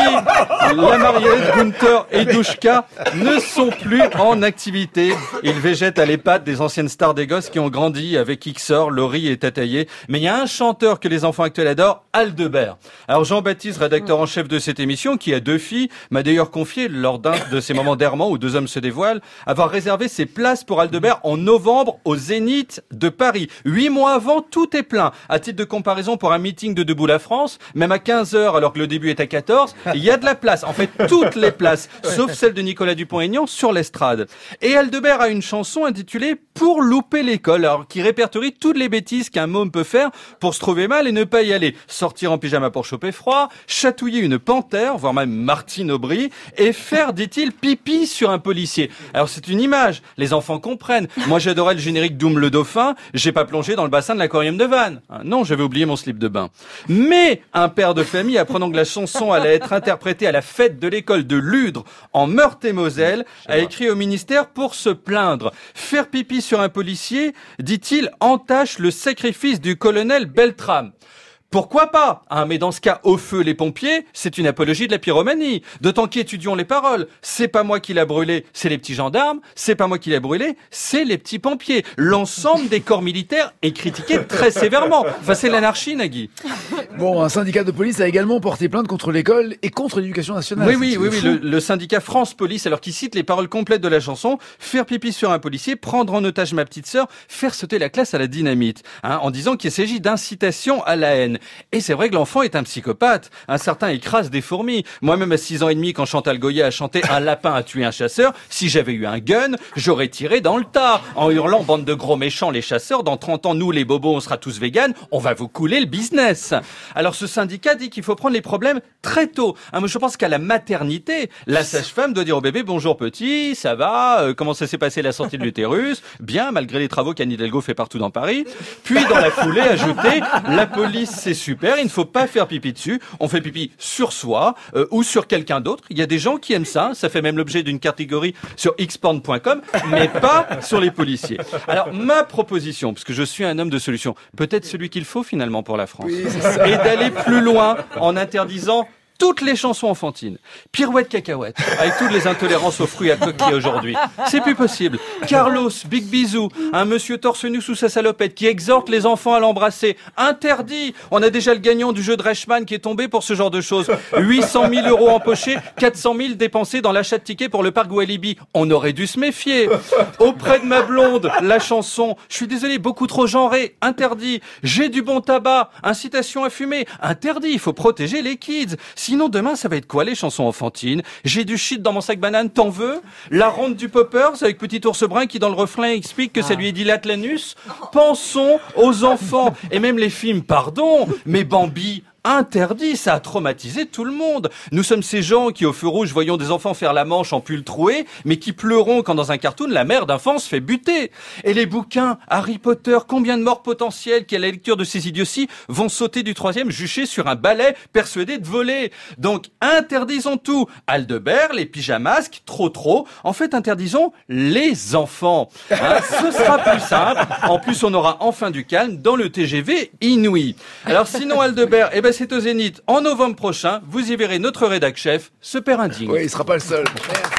la marionnette Gunther et Douchka ne sont plus en activité. Ils végètent à l'EHPAD des anciennes stars des gosses qui ont grandi avec Ixor, Laurie et Tataillé. Mais il y a un chanteur que les enfants actuels adorent, Aldebert. Alors Jean-Baptiste, rédacteur en chef de cette émission, qui a 2 filles, m'a d'ailleurs confié, lors d'un de ces moments d'errement où 2 hommes se dévoilent, avoir réservé ses places pour Aldebert en novembre au Zénith de Paris. 8 mois avant, tout est plein. À titre de comparaison, pour un meeting de Debout la France, même à 15h, alors que le début est à 14, il y a de la place. En fait, toutes les places, sauf celle de Nicolas Dupont-Aignan sur l'estrade. Et Aldebert a une chanson intitulée « Pour louper l'école », alors qui répertorie toutes les bêtises qu'un môme peut faire pour se trouver mal et ne pas y aller. Sortir en pyjama pour choper froid, chatouiller une panthère, voire même Martine Aubry, et faire, dit-il, pipi sur un policier. Alors c'est une image, les enfants comprennent. Moi j'adorais le générique Doom le Dauphin, j'ai pas plongé dans le bassin de l'aquarium de Vannes. Non, j'avais oublié mon slip de bain. Mais un père de famille, apprenant que la chanson allait être interprétée à la fête de l'école de Ludre, en Meurthe-et-Moselle, a écrit au ministère pour se plaindre. Faire pipi sur un policier, dit-il, entache le sacrifice du colonel Beltrame. Pourquoi pas, mais dans ce cas, au feu les pompiers, c'est une apologie de la pyromanie. D'autant qu'étudions les paroles. C'est pas moi qui l'a brûlé, c'est les petits gendarmes. C'est pas moi qui l'a brûlé, c'est les petits pompiers. L'ensemble des corps militaires est critiqué très sévèrement. Enfin, c'est l'anarchie, Nagui. Bon, un syndicat de police a également porté plainte contre l'école et contre l'éducation nationale. Oui, le syndicat France Police, alors qui cite les paroles complètes de la chanson, faire pipi sur un policier, prendre en otage ma petite sœur, faire sauter la classe à la dynamite, en disant qu'il s'agit d'incitation à la haine. Et c'est vrai que l'enfant est un psychopathe. Un certain écrase des fourmis. Moi-même, à 6 ans et demi, quand Chantal Goya a chanté « Un lapin a tué un chasseur », si j'avais eu un gun, j'aurais tiré dans le tas, en hurlant « Bande de gros méchants, les chasseurs, dans 30 ans, nous, les bobos, on sera tous véganes, on va vous couler le business ». Alors, ce syndicat dit qu'il faut prendre les problèmes très tôt. Moi, je pense qu'à la maternité, la sage-femme doit dire au bébé « Bonjour petit, ça va, comment ça s'est passé la sortie de l'utérus ?» Bien, malgré les travaux qu'Anne Hidalgo fait partout dans Paris. Puis, dans la foulée, ajouter « La police, c'est super, il ne faut pas faire pipi dessus, on fait pipi sur soi ou sur quelqu'un d'autre. Il y a des gens qui aiment ça fait même l'objet d'une catégorie sur xporn.com, mais pas sur les policiers. Alors, ma proposition, parce que je suis un homme de solution, peut-être celui qu'il faut finalement pour la France, oui, et d'aller plus loin en interdisant toutes les chansons enfantines. Pirouette cacahuète, avec toutes les intolérances aux fruits à coquilles aujourd'hui. C'est plus possible. Carlos, Big Bisou, un monsieur torse nu sous sa salopette qui exhorte les enfants à l'embrasser. Interdit. On a déjà le gagnant du jeu de Reichmann qui est tombé pour ce genre de choses. 800 000 euros empochés, 400 000 dépensés dans l'achat de tickets pour le parc Walibi. On aurait dû se méfier. Auprès de ma blonde, la chanson. Je suis désolé, beaucoup trop genré. Interdit. J'ai du bon tabac. Incitation à fumer. Interdit. Il faut protéger les kids. Sinon, demain, ça va être quoi, les chansons enfantines? J'ai du shit dans mon sac banane, t'en veux? La ronde du Poppers avec Petit Ours Brun qui, dans le refrain, explique que ça lui dilate l'anus. Pensons aux enfants. Et même les films, pardon, mais Bambi... interdit, ça a traumatisé tout le monde. Nous sommes ces gens qui, au feu rouge, voyons des enfants faire la manche en pull troué, mais qui pleurons quand dans un cartoon, la mère d'enfant se fait buter. Et les bouquins, Harry Potter, combien de morts potentielles qui, à la lecture de ces idioties, vont sauter du 3e juché sur un balai, persuadés de voler. Donc, interdisons tout. Aldebert, les pyjamasques, trop. En fait, interdisons les enfants. Ce sera plus simple. En plus, on aura enfin du calme dans le TGV inouï. Alors, sinon, Aldebert, c'est au Zénith en novembre prochain. Vous y verrez notre rédac chef se perd indigne. Oui, il sera pas le seul.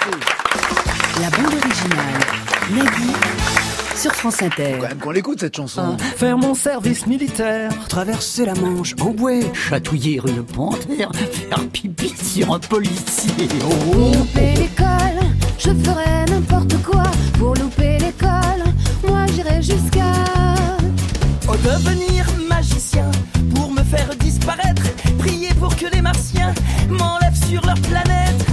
Merci. La bande originale, Nagui, sur France Inter. Faut quand même qu'on l'écoute cette chanson. Faire mon service militaire, traverser la Manche en bouée, chatouiller une panthère, faire pipi sur un policier. Louper l'école, je ferai n'importe quoi. Pour louper l'école, moi j'irai jusqu'à devenir magicien, pour me faire disparaître, prier pour que les martiens m'enlèvent sur leur planète.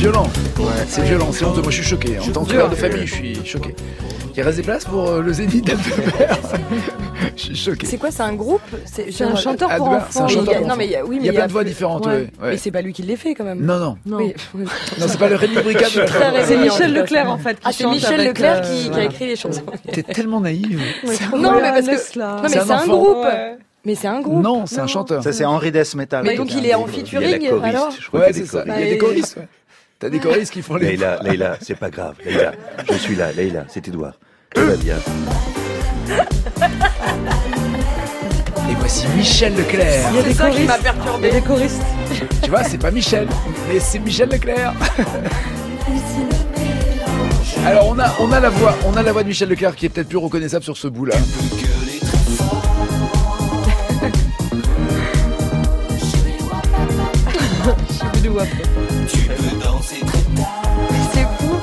violent. C'est violent, c'est honteux. Moi, je suis choqué. En tant que père de famille, je suis choqué. Il reste des places pour le Zénith d'Albert. Je suis choqué. C'est quoi? C'est un groupe? C'est un chanteur pour enfants. C'est un chanteur pour enfants. Il y a plein de voix différentes. Ouais. Mais c'est pas lui qui les fait quand même. Non. Non, c'est pas le Rémi Bricard. C'est Michel Leclerc en fait. C'est Michel Leclerc qui a écrit les chansons. T'es tellement naïve. Non, mais parce que c'est un groupe. Mais c'est un groupe. Non, c'est un chanteur. Ça, c'est Henri Dess Metal. Mais donc il est en featuring alors? Ouais, c'est ça. Il y a des choristes. T'as des choristes qui font les... Leïla, c'est pas grave. Leïla, je suis là. Leïla, c'est Édouard. Tout va bien. Et voici Michel Leclerc. Il y a des choristes qui m'a perturbé. Il y a des choristes. Tu vois, c'est pas Michel, mais c'est Michel Leclerc. Alors on a la voix de Michel Leclerc qui est peut-être plus reconnaissable sur ce bout-là. C'est fou.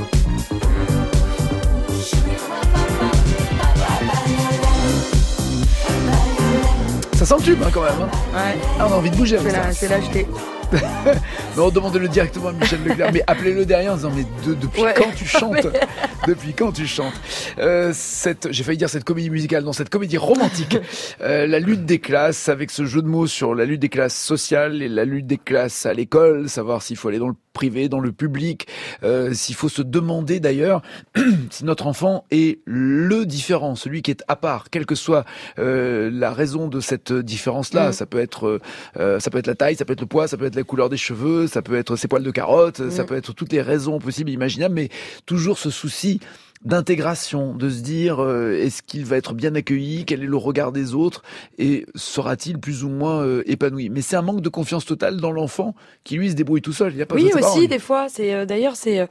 Ça sent le tube quand même. Ouais. Ah, on a envie de bouger. Je vais l'acheter. Mais on demande-le directement à Michel Leclerc. Mais appelez-le derrière en disant mais depuis quand tu chantes? Depuis quand tu chantes? J'ai failli dire cette comédie musicale, non, cette comédie romantique. La lutte des classes, avec ce jeu de mots sur la lutte des classes sociales et la lutte des classes à l'école, savoir s'il faut aller dans le privé, dans le public, s'il faut se demander d'ailleurs si notre enfant est le différent, celui qui est à part, quelle que soit la raison de cette différence-là. Ça peut être la taille, ça peut être le poids, ça peut être la couleur des cheveux, ça peut être ses poils de carotte, ça peut être toutes les raisons possibles et imaginables, mais toujours ce souci d'intégration, de se dire est-ce qu'il va être bien accueilli, quel est le regard des autres et sera-t-il plus ou moins épanoui. Mais c'est un manque de confiance totale dans l'enfant qui lui se débrouille tout seul. Il y a pas oui aussi des fois. C'est d'ailleurs c'est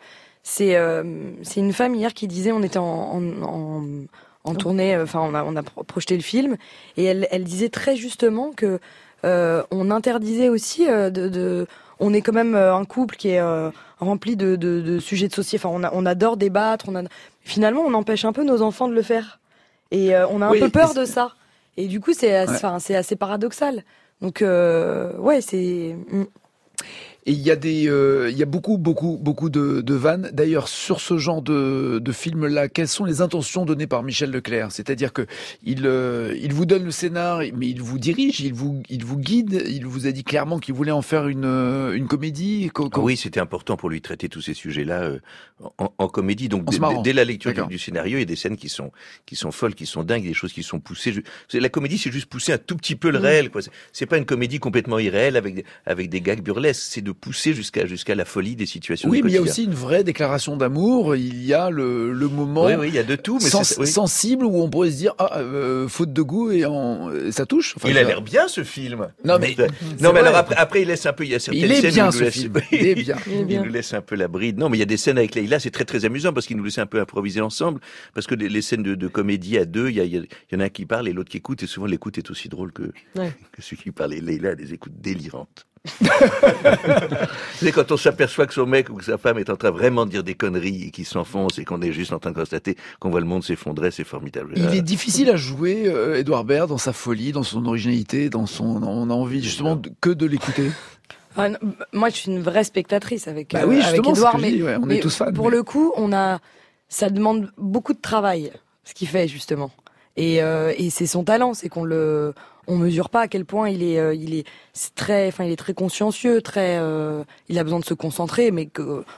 une femme hier qui disait, on était en tournée, enfin on a projeté le film et elle disait très justement que on interdisait aussi on est quand même un couple qui est rempli de sujets de société. Enfin, on adore débattre. Finalement, on empêche un peu nos enfants de le faire. Et on a un peu peur de ça. Et du coup, c'est assez paradoxal. Donc, c'est... Et il y a beaucoup de vannes. D'ailleurs, sur ce genre de film-là, quelles sont les intentions données par Michel Leclerc? C'est-à-dire que il vous donne le scénar, mais il vous dirige, il vous guide. Il vous a dit clairement qu'il voulait en faire une comédie. Oui, c'était important pour lui de traiter tous ces sujets-là en comédie. Donc, dès la lecture du scénario, il y a des scènes qui sont folles, qui sont dingues, des choses qui sont poussées. La comédie, c'est juste pousser un tout petit peu le réel, quoi. C'est pas une comédie complètement irréelle avec des gags burlesques. C'est de pousser jusqu'à la folie des situations. Oui, mais il y a aussi une vraie déclaration d'amour. Il y a le moment il y a de tout, mais sensible où on pourrait se dire faute de goût et ça touche. Enfin, il a l'air bien ce film. Non mais alors après il laisse un peu. Il y a certaines scènes. Il est bien ce film. Il nous laisse un peu la bride. Non, mais il y a des scènes avec Leïla, c'est très très amusant parce qu'il nous laisse un peu improviser ensemble. Parce que les scènes de comédie à deux, il y en a un qui parle et l'autre qui écoute, et souvent l'écoute est aussi drôle que celui qui parle. Et Leïla a des écoutes délirantes. C'est quand on s'aperçoit que son mec ou que sa femme est en train vraiment de dire des conneries et qu'il s'enfonce et qu'on est juste en train de constater qu'on voit le monde s'effondrer, c'est formidable. Il est difficile à jouer, Édouard Baird, dans sa folie, dans son originalité, on a envie justement que de l'écouter. Moi, je suis une vraie spectatrice avec Édouard, mais on est tous fans. Pour le coup, ça demande beaucoup de travail, ce qu'il fait justement. Et c'est son talent, c'est on mesure pas à quel point il est très consciencieux, il a besoin de se concentrer, mais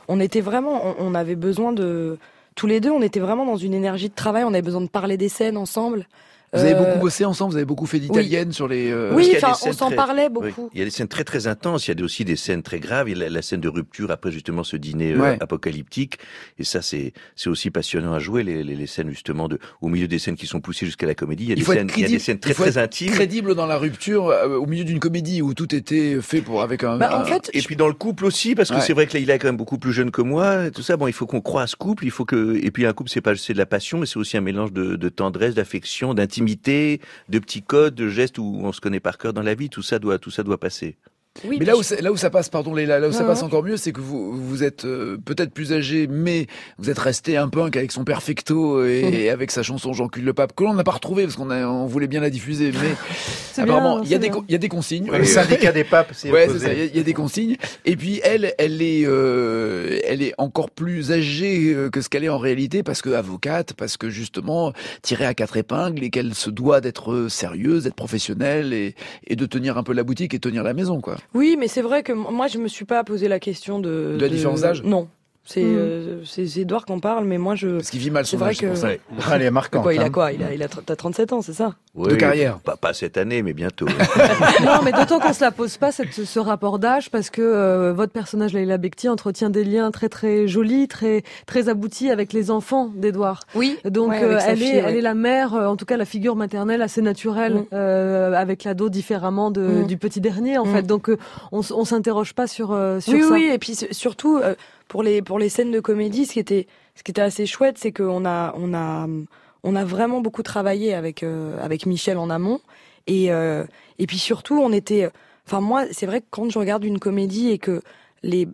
on avait besoin tous les deux, on était vraiment dans une énergie de travail, on avait besoin de parler des scènes ensemble. Vous avez beaucoup bossé ensemble, vous avez beaucoup fait d'italienne sur les... Oui, on s'en parlait beaucoup. Oui. Il y a des scènes très très intenses, il y a aussi des scènes très graves, il y a la scène de rupture après justement ce dîner apocalyptique, et ça c'est aussi passionnant à jouer, les scènes justement au milieu des scènes qui sont poussées jusqu'à la comédie, il y a des scènes très très intimes. Crédible dans la rupture, au milieu d'une comédie où tout était fait avec un... Et puis dans le couple aussi, parce que c'est vrai que Leïla est quand même beaucoup plus jeune que moi, et tout ça, il faut qu'on croie à ce couple, et puis un couple c'est de la passion, mais c'est aussi un mélange de tendresse, d'affection, d'intimité, de petits codes, de gestes où on se connaît par cœur dans la vie, tout ça doit passer. Oui, mais là où ça passe, pardon Leïla, là où ça passe encore mieux, c'est que vous êtes peut-être plus âgé, mais vous êtes resté un punk avec son Perfecto et avec sa chanson J'encule le pape, que l'on n'a pas retrouvé parce qu'on voulait bien la diffuser, mais apparemment il y a des consignes. Le syndicat des papes, c'est ça. Il y a des consignes. Et puis elle est encore plus âgée que ce qu'elle est en réalité parce que avocate, parce que justement tirée à 4 épingles et qu'elle se doit d'être sérieuse, d'être professionnelle et de tenir un peu la boutique et tenir la maison, quoi. Oui, mais c'est vrai que moi, je me suis pas posé la question de la différence d'âge. Non. C'est Édouard qu'on parle, mais moi parce qu'il vit mal son âge, c'est pour ça. Elle est marquante. Il a quoi ? T'as 37 ans, c'est ça ? Oui, de carrière. Pas cette année, mais bientôt. Non, mais d'autant qu'on se la pose pas ce rapport d'âge parce que votre personnage Leïla Bekti entretient des liens très très jolis, très très aboutis avec les enfants d'Édouard. Oui. Donc elle est la mère, en tout cas la figure maternelle assez naturelle avec l'ado différemment du petit dernier en fait. Donc on s'interroge pas sur ça. Oui, et puis surtout pour les scènes de comédie, ce qui était assez chouette, c'est qu'on a vraiment beaucoup travaillé avec Michel en amont et puis surtout moi c'est vrai que quand je regarde une comédie et que les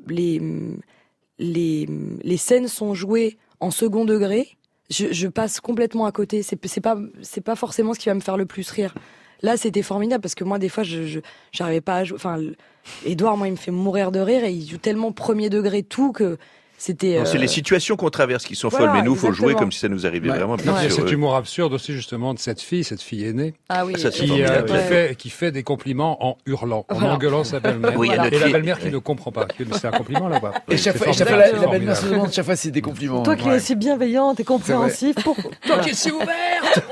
scènes sont jouées en second degré, je passe complètement à côté. C'est pas forcément ce qui va me faire le plus rire. Là, c'était formidable parce que moi, des fois, j'arrivais pas à jouer. Enfin, Édouard, moi, il me fait mourir de rire et il joue tellement premier degré tout que c'était. C'est les situations qu'on traverse qui sont folles, mais nous, faut jouer comme si ça nous arrivait vraiment. Il y a cet humour absurde aussi, justement, de cette fille aînée, qui fait des compliments en hurlant, en engueulant sa belle-mère. Oui, et la belle-mère qui ne comprend pas. C'est un compliment là-bas. Et chaque fois, la belle-mère se demande chaque fois si c'est des compliments. Toi qui es si bienveillante et compréhensif, toi qui es si ouverte.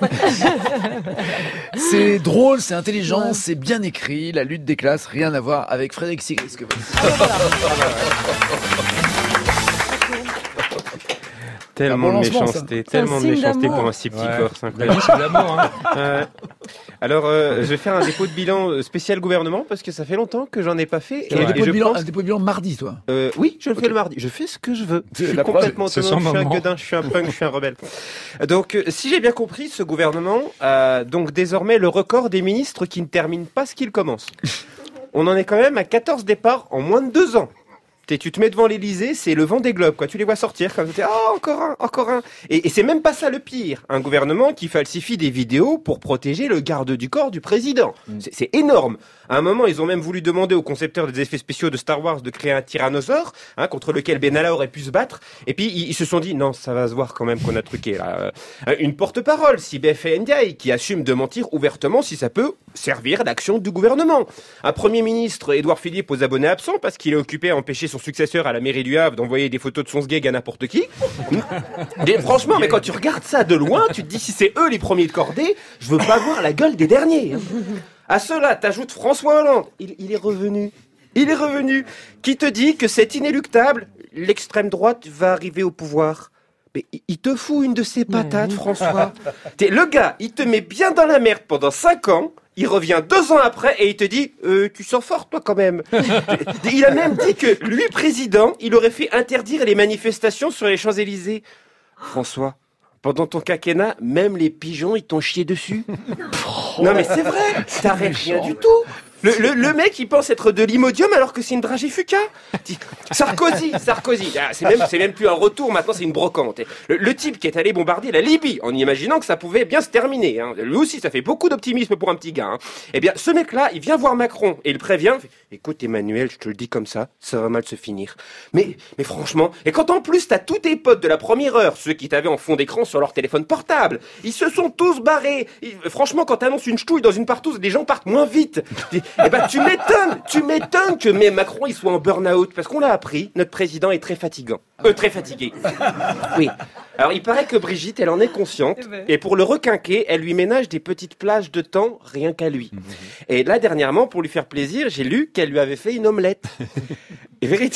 C'est drôle, c'est intelligent, c'est bien écrit. La lutte des classes, rien à voir avec Frédéric Sigris. Tellement de méchanceté pour un si petit corps. C'est incroyable. C'est l'amour, hein. Alors, je vais faire un dépôt de bilan spécial gouvernement parce que ça fait longtemps que j'en ai pas fait. Un dépôt de bilan mardi, toi. Oui, je le fais le mardi. Je fais ce que je veux. Je suis complètement autonome. Je suis un gueudin, je suis un punk, je suis un rebelle. Donc, si j'ai bien compris, ce gouvernement a donc désormais le record des ministres qui ne terminent pas ce qu'ils commencent. On en est quand même à 14 départs en moins de 2 ans. Tu te mets devant l'Élysée, c'est le vent des globes, quoi. Tu les vois sortir comme ça. Encore un. Et c'est même pas ça le pire. Un gouvernement qui falsifie des vidéos pour protéger le garde du corps du président. C'est énorme. À un moment, ils ont même voulu demander aux concepteurs des effets spéciaux de Star Wars de créer un tyrannosaure, contre lequel Benalla aurait pu se battre. Et puis, ils se sont dit, non, ça va se voir quand même qu'on a truqué, là. Une porte-parole, Sibeth Ndiaye, qui assume de mentir ouvertement si ça peut servir l'action du gouvernement. Un premier ministre, Édouard Philippe, aux abonnés absents, parce qu'il est occupé à empêcher son successeur à la mairie du Havre d'envoyer des photos de son sgeg à n'importe qui. Et franchement, mais quand tu regardes ça de loin, tu te dis, si c'est eux les premiers de cordée, je veux pas voir la gueule des derniers. À cela, t'ajoutes François Hollande. Il est revenu. Qui te dit que c'est inéluctable. L'extrême droite va arriver au pouvoir. Mais il te fout une de ses patates, François. Le gars, il te met bien dans la merde pendant 5 ans. Il revient 2 ans après et il te dit tu sors fort toi quand même. Il a même dit que lui, président, il aurait fait interdire les manifestations sur les Champs-Élysées. François, pendant ton quinquennat, même les pigeons, ils t'ont chié dessus. Non mais c'est vrai, t'arrêtes rien du tout. Le mec, il pense être de l'Imodium alors que c'est une dragée Fuca. Sarkozy. Ah, c'est même plus un retour, maintenant c'est une brocante. Le type qui est allé bombarder la Libye en imaginant que ça pouvait bien se terminer. Lui aussi, ça fait beaucoup d'optimisme pour un petit gars. Eh bien, ce mec-là, il vient voir Macron et il prévient. Écoute, Emmanuel, je te le dis comme ça va mal se finir. Mais franchement, et quand en plus t'as tous tes potes de la première heure, ceux qui t'avaient en fond d'écran sur leur téléphone portable, ils se sont tous barrés. Franchement, quand t'annonces une ch'touille dans une partouze, les gens partent moins vite. Eh ben, tu m'étonnes que même Macron, il soit en burn-out. Parce qu'on l'a appris, notre président est très fatigant. Très fatigué. Oui. Alors, il paraît que Brigitte, elle en est consciente. Et pour le requinquer, elle lui ménage des petites plages de temps rien qu'à lui. Et là, dernièrement, pour lui faire plaisir, j'ai lu qu'elle lui avait fait une omelette. Et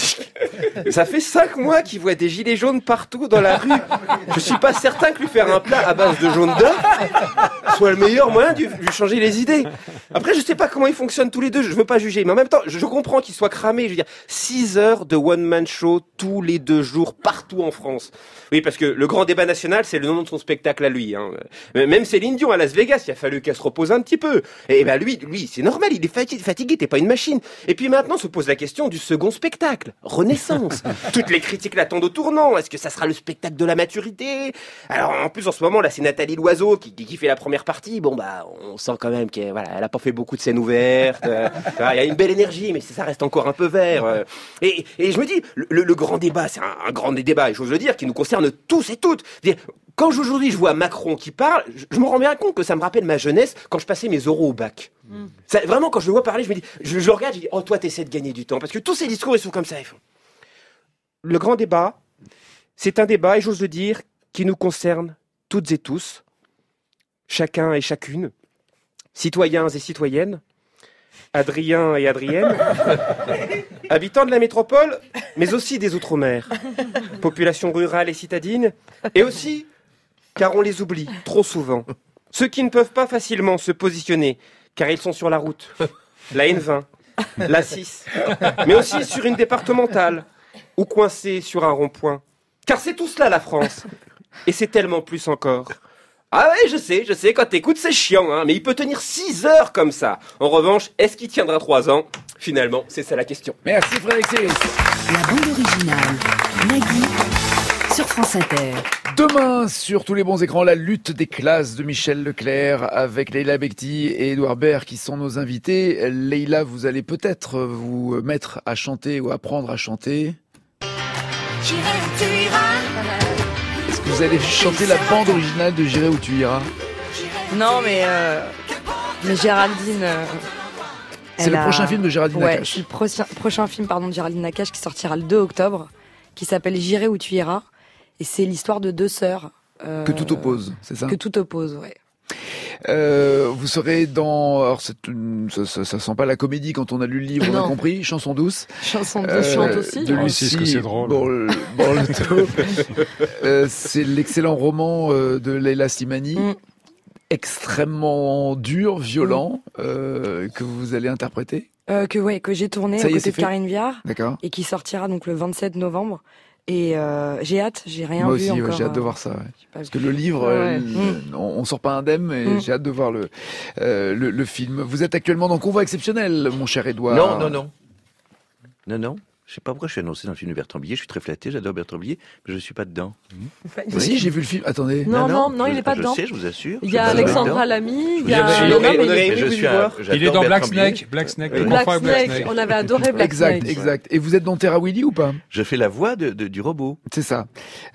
Ça fait 5 mois qu'il voit des gilets jaunes partout dans la rue. Je suis pas certain que lui faire un plat à base de jaune d'œuf soit le meilleur moyen de lui changer les idées. Après, je sais pas comment ils fonctionnent tous les deux, je veux pas juger, mais en même temps, je comprends qu'ils soient cramés. Je veux dire, 6 heures de one-man show tous les 2 jours, partout en France. Oui, parce que le grand débat national, c'est le nom de son spectacle à lui. Hein. Même Céline Dion à Las Vegas, il a fallu qu'elle se repose un petit peu. Et ben lui, c'est normal, il est fatigué, t'es pas une machine. Et puis maintenant se pose la question du second spectacle, Renaissance. Toutes les critiques l'attendent au tournant. Est-ce que ça sera le spectacle de la maturité? Alors en plus en ce moment là, c'est Nathalie Loiseau qui fait la première partie. Bon bah, on sent quand même qu'elle elle a pas fait beaucoup de scènes ouvertes. Il y a une belle énergie, mais ça reste encore un peu vert. Et je me dis, le grand débat, c'est un grand débat, et j'ose le dire, qui nous concerne tous et toutes. Quand aujourd'hui je vois Macron qui parle, je me rends bien compte que ça me rappelle ma jeunesse quand je passais mes oraux au bac. Ça, vraiment, quand je le vois parler, je me dis, je le regarde, je dis, oh toi t'essaies de gagner du temps, parce que tous ces discours ils sont comme ça. Le grand débat, c'est un débat, et j'ose le dire, qui nous concerne toutes et tous, chacun et chacune, citoyens et citoyennes, Adrien et Adrienne, habitants de la métropole, mais aussi des outre-mer, population rurale et citadine, et aussi, car on les oublie trop souvent, ceux qui ne peuvent pas facilement se positionner, car ils sont sur la route, la N20, la 6, mais aussi sur une départementale, ou coincés sur un rond-point. Car c'est tout cela la France, et c'est tellement plus encore. Ah ouais, je sais, quand t'écoutes c'est chiant, hein, mais il peut tenir 6 heures comme ça. En revanche, est-ce qu'il tiendra 3 ans? Finalement, c'est ça la question. Merci Frédéric Seyris. La bande originale, Nagui, sur France Inter. Demain, sur tous les bons écrans, la lutte des classes de Michel Leclerc avec Leila Bekti et Édouard Baird qui sont nos invités. Leila, vous allez peut-être vous mettre à chanter ou apprendre à chanter. J'irai où tu iras. Est-ce que vous allez chanter la bande originale de J'irai où tu iras? Non, mais Géraldine... c'est le prochain film de Géraldine Nakache. C'est le prochain film de Géraldine Nakache qui sortira le 2 octobre, qui s'appelle J'irai où tu iras. Et c'est l'histoire de 2 sœurs. Que tout oppose, c'est ça? Que tout oppose, ouais. Vous serez dans... Alors, ça sent pas la comédie quand on a lu le livre, on a compris. Chanson douce. Chanson douce, chante aussi. De Lucie que c'est drôle. C'est l'excellent roman de Leila Slimani. Extrêmement dur, violent, que vous allez interpréter. Que j'ai tourné aux côtés de Karine Viard. D'accord. Et qui sortira donc le 27 novembre. Et j'ai hâte, j'ai rien vu encore. Moi aussi, j'ai hâte de voir ça. Ouais. Parce que le livre, on sort pas indemne, et j'ai hâte de voir le film. Vous êtes actuellement dans Convoi exceptionnel, mon cher Édouard. Non. Je sais pas pourquoi je suis annoncé dans le film de Bertrand Blier. Je suis très flatté, j'adore Bertrand Blier, mais je suis pas dedans. Si, j'ai vu le film. Attendez. Non, il est pas dedans. Je sais, je vous assure. Il y a Alexandra Lamy, il y a... Il est dans Black Snake. Black Snake. On avait adoré Black Snake. Exact. Et vous êtes dans Terra Willy ou pas? Je fais la voix du robot. C'est ça.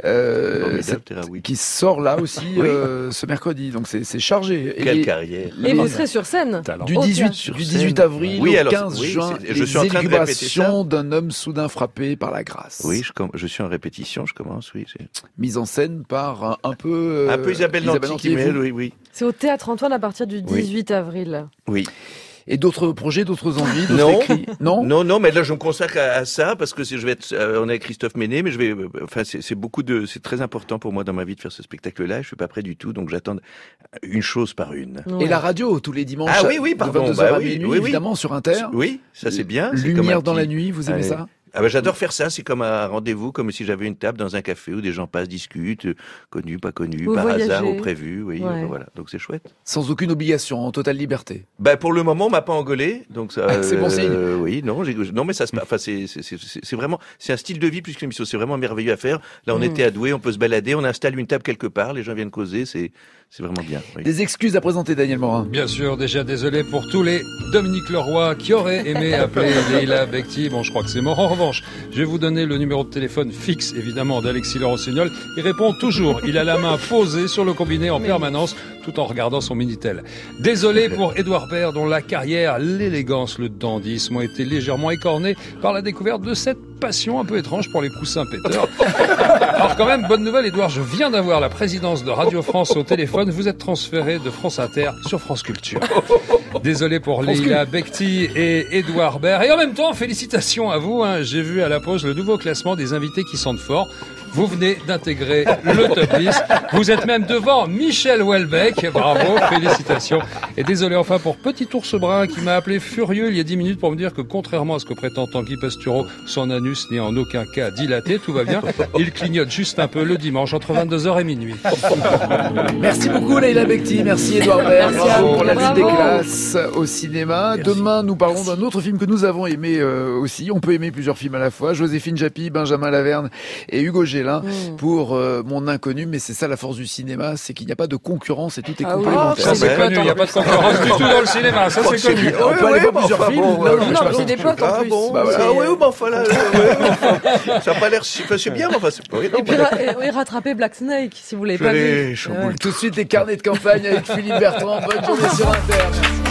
Qui sort là aussi ce mercredi. Donc c'est chargé. Quelle carrière. Et vous serez sur scène. Du 18 avril au 15 juin. Les élucubrations d'un homme soudain frappé par la grâce. Oui, je suis en répétition, je commence, oui. Mise en scène par un peu Isabelle Nanty, oui. C'est au Théâtre Antoine à partir du 18 avril. Oui. Et d'autres projets, d'autres envies, d'autres écrits? Non, mais là je me consacre à ça parce que je vais être, on est avec Christophe Ménet, mais c'est très important pour moi dans ma vie de faire ce spectacle-là. Je suis pas prêt du tout, donc j'attends une chose par une. Ouais. Et la radio tous les dimanches. Ah oui, pardon. De 22h à minuit, évidemment, sur Inter. Oui, ça c'est bien. Lumière dans la nuit, vous aimez ça? Ah ben j'adore faire ça, c'est comme un rendez-vous, comme si j'avais une table dans un café où des gens passent, discutent, connus, pas connus, par hasard ou prévus, voilà, donc c'est chouette. Sans aucune obligation, en totale liberté. Pour le moment, on m'a pas engueulé, donc ça. C'est bon signe. Oui, non, mais ça se passe. Enfin, c'est vraiment, c'est un style de vie plus qu'une émission. C'est vraiment merveilleux à faire. Là, on était à Douai, on peut se balader, on installe une table quelque part, les gens viennent causer, c'est vraiment bien. Oui. Des excuses à présenter, Daniel Morin. Bien sûr, déjà désolé pour tous les Dominique Leroy qui auraient aimé appeler Leila Bekti. Bon, je crois que c'est mort. En revanche, je vais vous donner le numéro de téléphone fixe, évidemment, d'Alexis Le Rossignol. Il répond toujours. Il a la main posée sur le combiné en permanence. tout en regardant son Minitel. Désolé pour Édouard Baird, dont la carrière, l'élégance, le dandysme ont été légèrement écornés par la découverte de cette passion un peu étrange pour les coussins péteurs. Alors quand même, bonne nouvelle Édouard, je viens d'avoir la présidence de Radio France au téléphone. Vous êtes transféré de France Inter sur France Culture. Désolé pour Leïla Bekti et Édouard Baird. Et en même temps, félicitations à vous. J'ai vu à la pause le nouveau classement des invités qui sentent fort. Vous venez d'intégrer le top 10. Vous êtes même devant Michel Houellebecq. Bravo, félicitations. Et désolé enfin pour Petit Ours Brun qui m'a appelé furieux il y a 10 minutes pour me dire que contrairement à ce que prétend Tanguy Pastureau, son anus n'est en aucun cas dilaté. Tout va bien. Il clignote juste un peu le dimanche entre 22h et minuit. Merci beaucoup Leïla Bekti. Merci Édouard Baird. Bravo pour la lutte des classes au cinéma. Merci. Demain, nous parlons d'un autre film que nous avons aimé aussi. On peut aimer plusieurs films à la fois. Joséphine Japy, Benjamin Laverne et Hugo Gélin pour Mon Inconnu. Mais c'est ça la force du cinéma, c'est qu'il n'y a pas de concurrence et tout est complémentaire. Ça c'est connu, il n'y a pas de concurrence du tout dans le cinéma. Ça c'est connu. On peut aller voir plusieurs films. Non, c'est des potes en plus. Ah ouais, bah enfin là, ça n'a pas l'air c'est bien, mais enfin c'est pas énorme. Et puis rattraper Black Snake si vous l'avez pas vu. Tout de suite les carnets de campagne avec Philippe Bertrand. Bonne journée sur Inter.